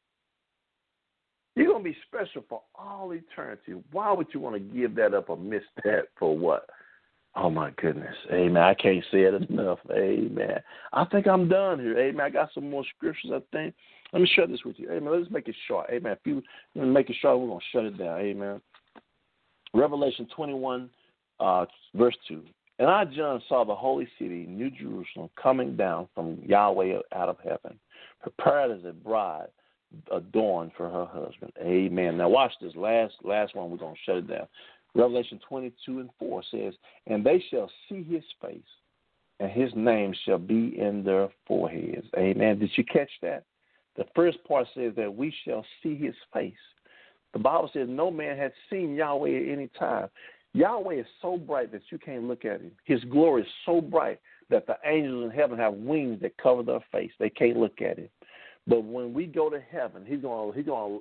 You're going to be special for all eternity. Why would you want to give that up or miss that for what? Oh, my goodness. Amen. I can't say it enough. Amen. I think I'm done here. Amen. I got some more scriptures, I think. Let me share this with you. Amen. Let's make it short. Amen. If you make it short, we're going to shut it down. Amen. Revelation 21, verse 2. And I, John, saw the holy city, New Jerusalem, coming down from Yahweh out of heaven, prepared as a bride, adorned for her husband. Amen. Now watch this last one. We're going to shut it down. Revelation 22:4 says, and they shall see his face, and his name shall be in their foreheads. Amen. Did you catch that? The first part says that we shall see his face. The Bible says no man had seen Yahweh at any time. Yahweh is so bright that you can't look at him. His glory is so bright that the angels in heaven have wings that cover their face. They can't look at him. But when we go to heaven, he's gonna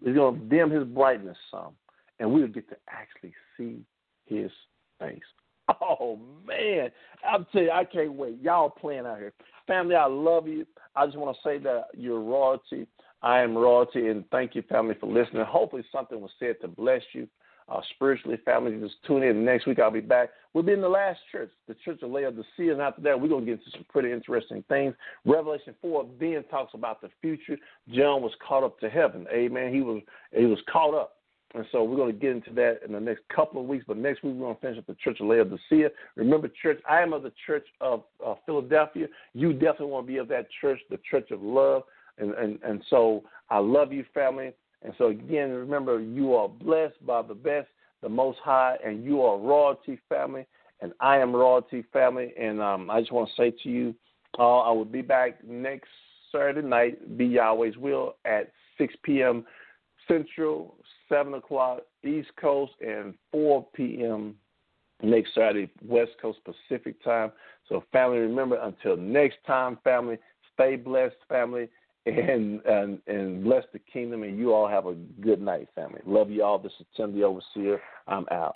dim his brightness some, and we'll get to actually see his face. Oh, man. I'm telling you, I can't wait. Y'all playing out here. Family, I love you. I just want to say that you're royalty. I am royalty, and thank you, family, for listening. Hopefully something was said to bless you spiritually. Family, just tune in. Next week I'll be back. We'll be in the last church, the Church of Laodicea, and after that we're going to get into some pretty interesting things. Revelation 4 then talks about the future. John was caught up to heaven. Amen. He was caught up. And so we're going to get into that in the next couple of weeks. But next week we're going to finish up the Church of Laodicea. Remember, church, I am of the Church of Philadelphia. You definitely want to be of that church, the Church of Love. And so I love you, family. And so, again, remember, you are blessed by the best, the Most High, and you are royalty, family, and I am royalty, family. And I just want to say to you, I will be back next Saturday night, be Yahweh's will, at 6 p.m. Central, 7 o'clock East Coast, and 4 p.m. next Saturday, West Coast Pacific time. So, family, remember, until next time, family, stay blessed, family, and bless the kingdom, and you all have a good night, family. Love you all. This is Tim the Overseer. I'm out.